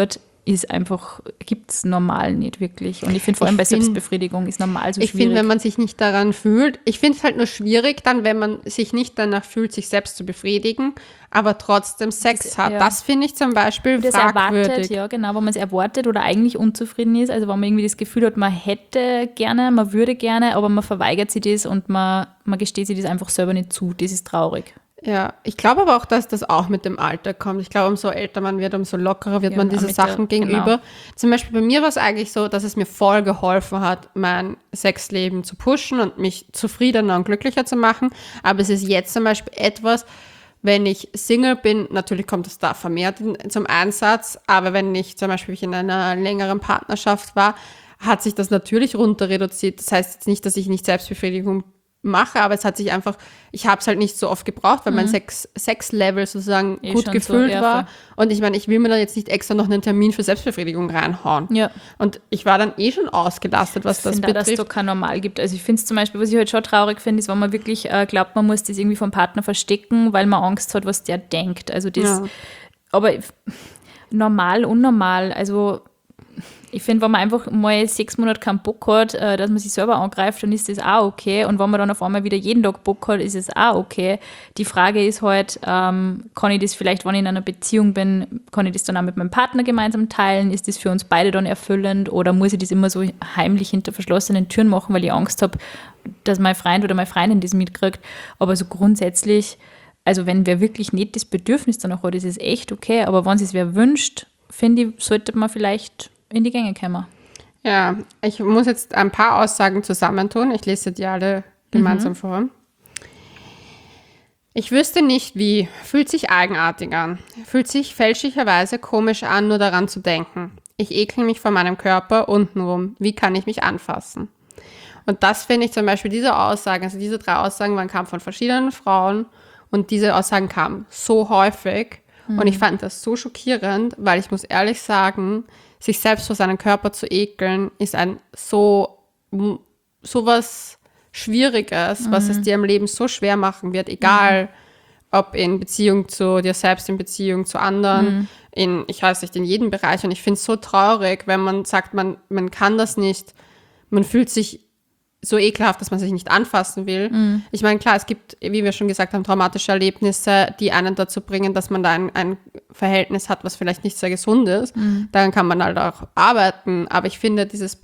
ist einfach, gibt es normal nicht wirklich. Und ich finde vor allem bei Selbstbefriedigung ist normal so schwierig. Ich finde, wenn man sich nicht daran fühlt, ich finde es halt nur schwierig dann, wenn man sich nicht danach fühlt, sich selbst zu befriedigen, aber trotzdem Sex hat. Ja. Das finde ich zum Beispiel das fragwürdig. erwartet, ja genau, wo man es erwartet oder eigentlich unzufrieden ist, also wenn man irgendwie das Gefühl hat, man hätte gerne, man würde gerne, aber man verweigert sich das und man gesteht sich das einfach selber nicht zu. Das ist traurig. Ja, ich glaube aber auch, dass das auch mit dem Alter kommt. Ich glaube, umso älter man wird, umso lockerer wird man diese Sachen gegenüber. Genau. Zum Beispiel bei mir war es eigentlich so, dass es mir voll geholfen hat, mein Sexleben zu pushen und mich zufriedener und glücklicher zu machen. Aber es ist jetzt zum Beispiel etwas, wenn ich Single bin, natürlich kommt es da vermehrt zum Einsatz, aber wenn ich zum Beispiel in einer längeren Partnerschaft war, hat sich das natürlich runter reduziert. Das heißt jetzt nicht, dass ich nicht Selbstbefriedigung mache, aber es hat sich einfach, ich habe es halt nicht so oft gebraucht, weil mein Sex-Level sozusagen gut gefüllt war. Und ich meine, ich will mir dann jetzt nicht extra noch einen Termin für Selbstbefriedigung reinhauen. Ja. Und ich war dann schon ausgelastet, was das betrifft. Ich finde, dass es da kein Normal gibt. Also ich finde es zum Beispiel, was ich halt schon traurig finde, ist, wenn man wirklich glaubt, man muss das irgendwie vom Partner verstecken, weil man Angst hat, was der denkt. Also das, aber normal, unnormal, also ich finde, wenn man einfach mal 6 Monate keinen Bock hat, dass man sich selber angreift, dann ist das auch okay. Und wenn man dann auf einmal wieder jeden Tag Bock hat, ist es auch okay. Die Frage ist halt, kann ich das vielleicht, wenn ich in einer Beziehung bin, kann ich das dann auch mit meinem Partner gemeinsam teilen? Ist das für uns beide dann erfüllend? Oder muss ich das immer so heimlich hinter verschlossenen Türen machen, weil ich Angst habe, dass mein Freund oder meine Freundin das mitkriegt? Aber so grundsätzlich, also wenn wer wirklich nicht das Bedürfnis danach hat, ist es echt okay. Aber wenn es wer wünscht, finde ich, sollte man vielleicht in die Gänge kommen. Ja, ich muss jetzt ein paar Aussagen zusammentun. Ich lese die alle gemeinsam vor. Ich wüsste nicht wie. Fühlt sich eigenartig an. Fühlt sich fälschlicherweise komisch an, nur daran zu denken. Ich ekel mich von meinem Körper untenrum. Wie kann ich mich anfassen? Und das finde ich zum Beispiel, diese Aussagen, also diese 3 Aussagen kamen von verschiedenen Frauen und diese Aussagen kamen so häufig. Und ich fand das so schockierend, weil ich muss ehrlich sagen, sich selbst vor seinen Körper zu ekeln, ist ein so was Schwieriges, was es dir im Leben so schwer machen wird, egal ob in Beziehung zu dir selbst, in Beziehung zu anderen, ich weiß nicht, in jedem Bereich. Und ich finde es so traurig, wenn man sagt, man kann das nicht, man fühlt sich so ekelhaft, dass man sich nicht anfassen will. Ich meine, klar, es gibt, wie wir schon gesagt haben, traumatische Erlebnisse, die einen dazu bringen, dass man da ein Verhältnis hat, was vielleicht nicht sehr gesund ist. Daran kann man halt auch arbeiten. Aber ich finde, ich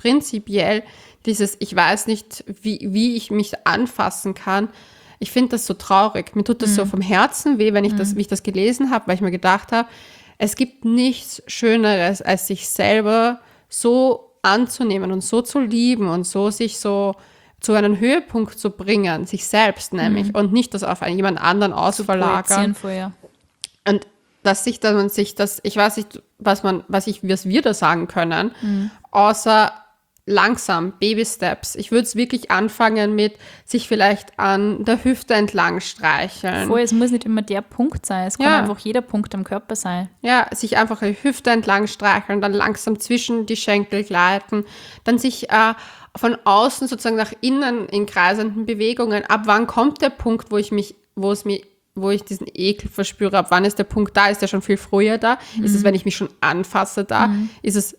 weiß nicht, wie ich mich anfassen kann. Ich finde das so traurig. Mir tut das so vom Herzen weh, wie ich das gelesen habe, weil ich mir gedacht habe, es gibt nichts Schöneres, als sich selber so anzunehmen und so zu lieben und so sich so zu einem Höhepunkt zu bringen, sich selbst nämlich, und nicht das auf jemand anderen ausverlagern. Und dass sich das, ich weiß nicht, was wir da sagen können, außer langsam, Baby-Steps. Ich würde es wirklich anfangen mit sich vielleicht an der Hüfte entlang streicheln. Es muss nicht immer der Punkt sein, es kann einfach jeder Punkt am Körper sein. Ja, sich einfach die Hüfte entlang streicheln, dann langsam zwischen die Schenkel gleiten, dann sich von außen sozusagen nach innen in kreisenden Bewegungen. Ab wann kommt der Punkt, wo ich diesen Ekel verspüre? Ab wann ist der Punkt da? Ist der schon viel früher da? Ist es, wenn ich mich schon anfasse da? Ist es,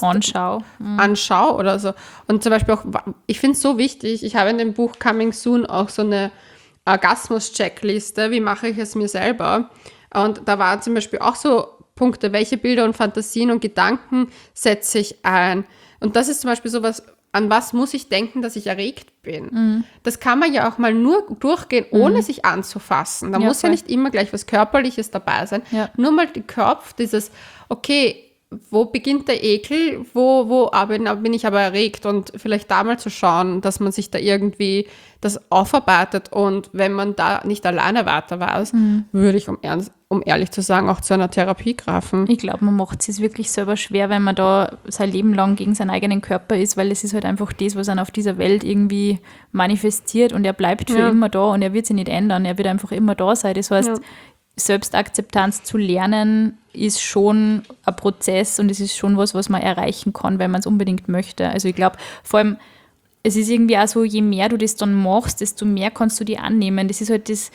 anschaue oder so? Und zum Beispiel auch, ich finde es so wichtig, ich habe in dem Buch Coming Soon auch so eine Orgasmus-Checkliste, wie mache ich es mir selber? Und da waren zum Beispiel auch so Punkte, welche Bilder und Fantasien und Gedanken setze ich ein? Und das ist zum Beispiel sowas, an was muss ich denken, dass ich erregt bin? Das kann man ja auch mal nur durchgehen, ohne sich anzufassen. Da muss ja nicht immer gleich was Körperliches dabei sein. Ja. Nur mal den Kopf, dieses, okay, wo beginnt der Ekel, wo bin ich aber erregt, und vielleicht da mal zu schauen, dass man sich da irgendwie das aufarbeitet, und wenn man da nicht alleine weiter weiß, würde ich, um ehrlich zu sagen, auch zu einer Therapie greifen. Ich glaube, man macht es sich wirklich selber schwer, wenn man da sein Leben lang gegen seinen eigenen Körper ist, weil es ist halt einfach das, was einen auf dieser Welt irgendwie manifestiert, und er bleibt für immer da und er wird sich nicht ändern, er wird einfach immer da sein. Das heißt, Selbstakzeptanz zu lernen ist schon ein Prozess, und es ist schon was man erreichen kann, wenn man es unbedingt möchte. Also ich glaube, vor allem, es ist irgendwie auch so, je mehr du das dann machst, desto mehr kannst du dir annehmen. Das ist halt das,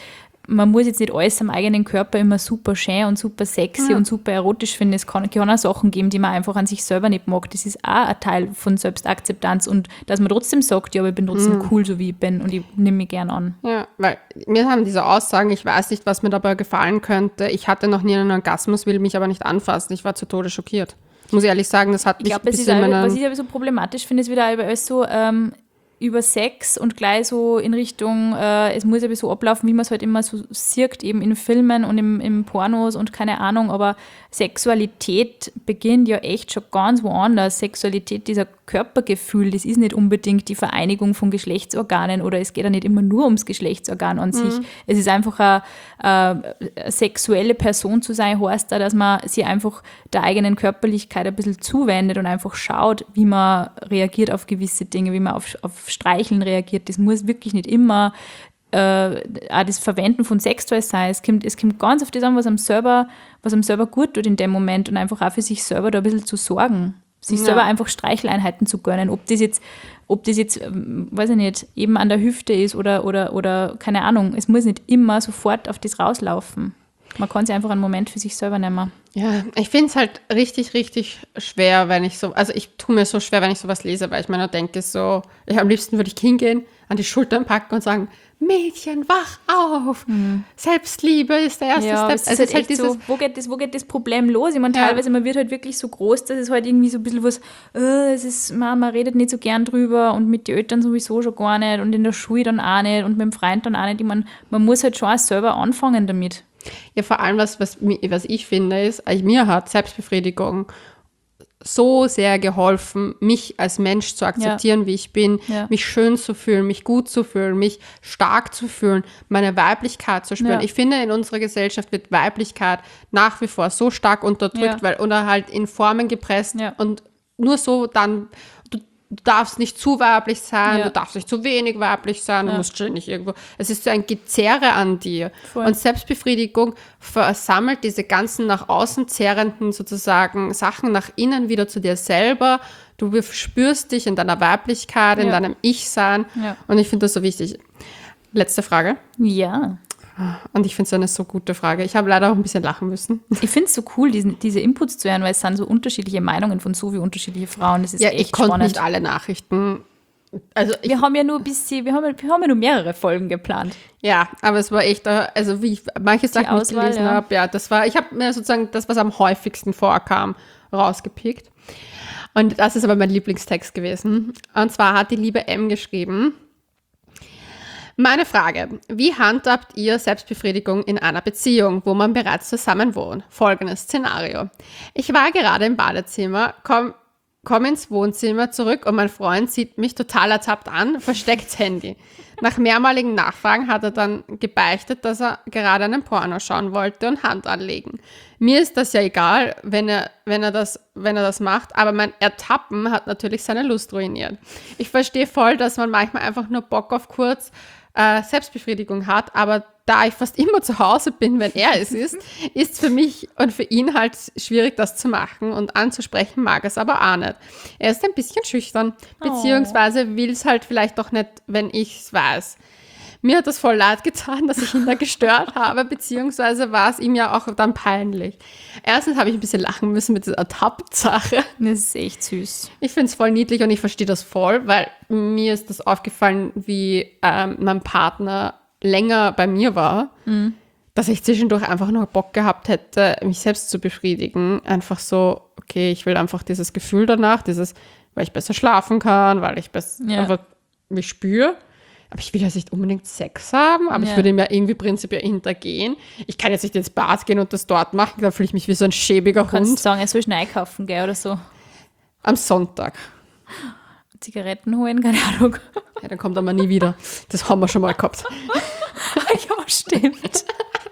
man muss jetzt nicht alles am eigenen Körper immer super schön und super sexy und super erotisch finden. Es kann auch Sachen geben, die man einfach an sich selber nicht mag. Das ist auch ein Teil von Selbstakzeptanz und dass man trotzdem sagt, ja, aber ich bin trotzdem cool, so wie ich bin und ich nehme mich gern an. Ja, weil mir haben diese Aussagen, ich weiß nicht, was mir dabei gefallen könnte. Ich hatte noch nie einen Orgasmus, will mich aber nicht anfassen. Ich war zu Tode schockiert. Muss ich ehrlich sagen, das hat mich Ich glaube, was ich aber so problematisch finde, ist wieder über alles so über Sex und gleich so in Richtung, es muss aber so ablaufen, wie man es halt immer so sieht, eben in Filmen und im Pornos und keine Ahnung, aber Sexualität beginnt ja echt schon ganz woanders. Sexualität, dieser Körpergefühl, das ist nicht unbedingt die Vereinigung von Geschlechtsorganen oder es geht ja nicht immer nur ums Geschlechtsorgan an sich. Es ist einfach eine sexuelle Person zu sein, heißt da, dass man sich einfach der eigenen Körperlichkeit ein bisschen zuwendet und einfach schaut, wie man reagiert auf gewisse Dinge, wie man auf Streicheln reagiert. Das muss wirklich nicht immer auch das Verwenden von Sextoys sein. Es kommt ganz auf das an, was einem selber gut tut in dem Moment und einfach auch für sich selber da ein bisschen zu sorgen. Sich selber einfach Streicheleinheiten zu gönnen. Ob das jetzt, weiß ich nicht, eben an der Hüfte ist oder keine Ahnung. Es muss nicht immer sofort auf das rauslaufen. Man kann sich einfach einen Moment für sich selber nehmen. Ja, ich finde es halt richtig, richtig schwer, ich tue mir so schwer, wenn ich sowas lese, weil ich mir nur denke, am liebsten würde ich hingehen, an die Schultern packen und sagen, Mädchen, wach auf! Selbstliebe ist der erste Step. Es ist halt so, wo geht das Problem los? Ich meine, teilweise, man wird halt wirklich so groß, dass es halt irgendwie so ein bisschen was, man redet nicht so gern drüber und mit den Eltern sowieso schon gar nicht und in der Schule dann auch nicht und mit dem Freund dann auch nicht. Ich meine, man muss halt schon auch selber anfangen damit. Ja, vor allem, was ich finde, ist, mir hat Selbstbefriedigung so sehr geholfen, mich als Mensch zu akzeptieren, wie ich bin, mich schön zu fühlen, mich gut zu fühlen, mich stark zu fühlen, meine Weiblichkeit zu spüren. Ja. Ich finde, in unserer Gesellschaft wird Weiblichkeit nach wie vor so stark unterdrückt, oder halt in Formen gepresst und nur so dann, du darfst nicht zu weiblich sein, du darfst nicht zu wenig weiblich sein, du musst schon nicht irgendwo. Es ist so ein Gezerre an dir. Voll. Und Selbstbefriedigung versammelt diese ganzen nach außen zerrenden sozusagen Sachen nach innen wieder zu dir selber. Du spürst dich in deiner Weiblichkeit, in deinem Ich-Sein. Ja. Und ich finde das so wichtig. Letzte Frage. Ja. Und ich finde es eine so gute Frage. Ich habe leider auch ein bisschen lachen müssen. Ich finde es so cool, diese Inputs zu hören, weil es sind so unterschiedliche Meinungen von so wie unterschiedliche Frauen. Das ist echt spannend. Ich konnte nicht alle Nachrichten. Also wir haben ja nur mehrere Folgen geplant. Ja, aber es war echt, also wie ich manche Sachen nicht gelesen habe, ich habe mir sozusagen das, was am häufigsten vorkam, rausgepickt. Und das ist aber mein Lieblingstext gewesen. Und zwar hat die liebe M geschrieben: Meine Frage: Wie handhabt ihr Selbstbefriedigung in einer Beziehung, wo man bereits zusammen wohnt? Folgendes Szenario: Ich war gerade im Badezimmer, komm ins Wohnzimmer zurück und mein Freund sieht mich total ertappt an, versteckt's Handy. Nach mehrmaligen Nachfragen hat er dann gebeichtet, dass er gerade einen Porno schauen wollte und Hand anlegen. Mir ist das ja egal, wenn er das macht, aber mein Ertappen hat natürlich seine Lust ruiniert. Ich verstehe voll, dass man manchmal einfach nur Bock auf kurz Selbstbefriedigung hat, aber da ich fast immer zu Hause bin, wenn er es ist für mich und für ihn halt schwierig, das zu machen, und anzusprechen mag es aber auch nicht. Er ist ein bisschen schüchtern, beziehungsweise will es halt vielleicht doch nicht, wenn ich es weiß. Mir hat das voll leid getan, dass ich ihn da gestört habe, beziehungsweise war es ihm ja auch dann peinlich. Erstens habe ich ein bisschen lachen müssen mit dieser Ertappt-Sache. Das ist echt süß. Ich finde es voll niedlich und ich verstehe das voll, weil mir ist das aufgefallen, wie mein Partner länger bei mir war, dass ich zwischendurch einfach nur Bock gehabt hätte, mich selbst zu befriedigen. Einfach so, okay, ich will einfach dieses Gefühl danach, weil ich besser schlafen kann, weil ich einfach mich spüre. Aber ich will jetzt nicht unbedingt Sex haben, aber ich würde ihm ja irgendwie prinzipiell hintergehen. Ich kann jetzt nicht ins Bad gehen und das dort machen, da fühle ich mich wie so ein schäbiger Hund. Kannst du sagen, er soll schnell einkaufen gehen oder so? Am Sonntag. Zigaretten holen, keine Ahnung. Ja, dann kommt er mal nie wieder. Das haben wir schon mal gehabt. Ja, stimmt.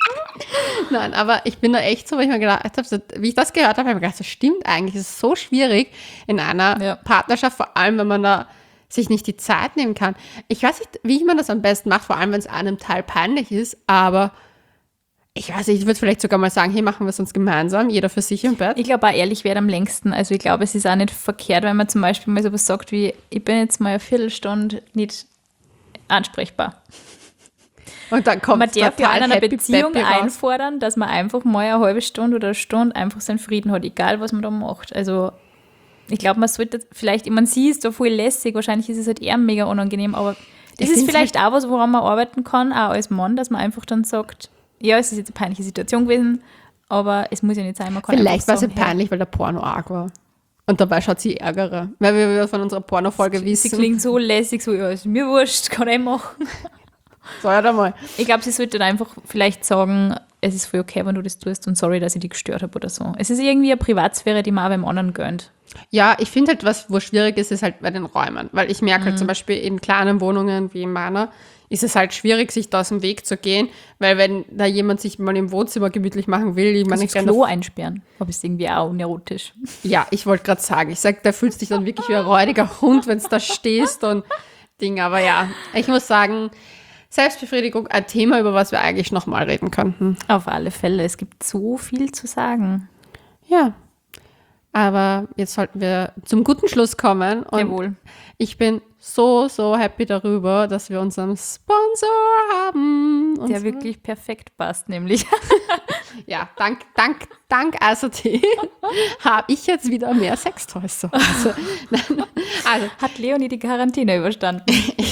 Nein, aber ich bin da echt so, weil ich mir gedacht habe, wie ich das gehört habe, habe ich mir gedacht, das stimmt eigentlich. Es ist so schwierig in einer Partnerschaft, vor allem, wenn man da sich nicht die Zeit nehmen kann. Ich weiß nicht, wie man das am besten macht, vor allem, wenn es einem Teil peinlich ist, aber ich weiß nicht, ich würde vielleicht sogar mal sagen, hey, machen wir es uns gemeinsam, jeder für sich im Bett. Ich glaube auch, ehrlich wäre am längsten. Also ich glaube, es ist auch nicht verkehrt, wenn man zum Beispiel mal sowas sagt wie, ich bin jetzt mal eine Viertelstunde nicht ansprechbar. Und dann kommt Man darf ja in einer Happy Beziehung Peppy raus. einfordern, dass man einfach mal eine halbe Stunde oder eine Stunde einfach seinen Frieden hat, egal was man da macht. Also ich glaube, man sollte vielleicht, man sieht es da voll lässig, wahrscheinlich ist es halt eher mega unangenehm, aber das Ich ist find's vielleicht auch was, woran man arbeiten kann, auch als Mann, dass man einfach dann sagt, ja, es ist jetzt eine peinliche Situation gewesen, aber es muss ja nicht sein, man kann Vielleicht war einfach es ja sagen, peinlich, weil der Porno arg war. Und dabei schaut sie ärgere. Weil wir von unserer Porno-Folge sie wissen. klingt so lässig, so, ja, ist mir wurscht, kann ich machen. So, ja, da mal. Ich glaube, sie sollte dann einfach vielleicht sagen, es ist voll okay, wenn du das tust und sorry, dass ich dich gestört habe oder so. Es ist irgendwie eine Privatsphäre, die man auch beim anderen gönnt. Ja, ich finde halt, wo schwierig ist, ist halt bei den Räumen. Weil ich merke halt zum Beispiel in kleinen Wohnungen wie in meiner, ist es halt schwierig, sich da aus dem Weg zu gehen. Weil wenn da jemand sich mal im Wohnzimmer gemütlich machen will, ich meine, Das Klo einsperren, aber ist irgendwie auch unerotisch. ja, ich wollte gerade sagen, ich sag, da fühlst du dich dann wirklich wie ein räudiger Hund, wenn du da stehst und Ding. Aber ja, ich muss sagen, Selbstbefriedigung, ein Thema, über was wir eigentlich nochmal reden könnten. Auf alle Fälle, es gibt so viel zu sagen. Ja, aber jetzt sollten wir zum guten Schluss kommen. Und Jawohl. ich bin so happy darüber, dass wir unseren Sponsor haben. Und Der so. wirklich perfekt passt, nämlich. Ja, dank ICT habe ich jetzt wieder mehr Sextoys zu Hause. Also, Hat Leonie die Quarantäne überstanden?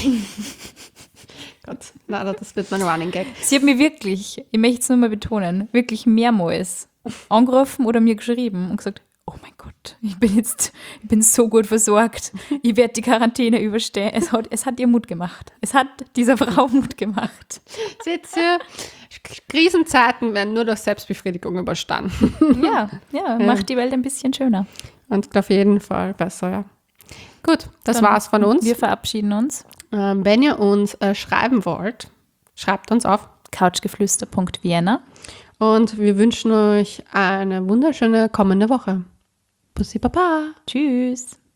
Gott, nein, das wird mein Running Gag. Sie hat mir wirklich, ich möchte es nur mal betonen, wirklich mehrmals angerufen oder mir geschrieben und gesagt, oh mein Gott, ich bin so gut versorgt. Ich werde die Quarantäne überstehen. Es hat ihr Mut gemacht. Es hat dieser Frau Mut gemacht. Seht ihr, Krisenzeiten werden nur durch Selbstbefriedigung überstanden. Ja, macht die Welt ein bisschen schöner. Und auf jeden Fall besser, ja. Gut, das Dann war's von uns. Wir verabschieden uns. Wenn ihr uns schreiben wollt, schreibt uns auf. couchgeflüster.vienna. Und wir wünschen euch eine wunderschöne kommende Woche. Bussi Baba. Tschüss.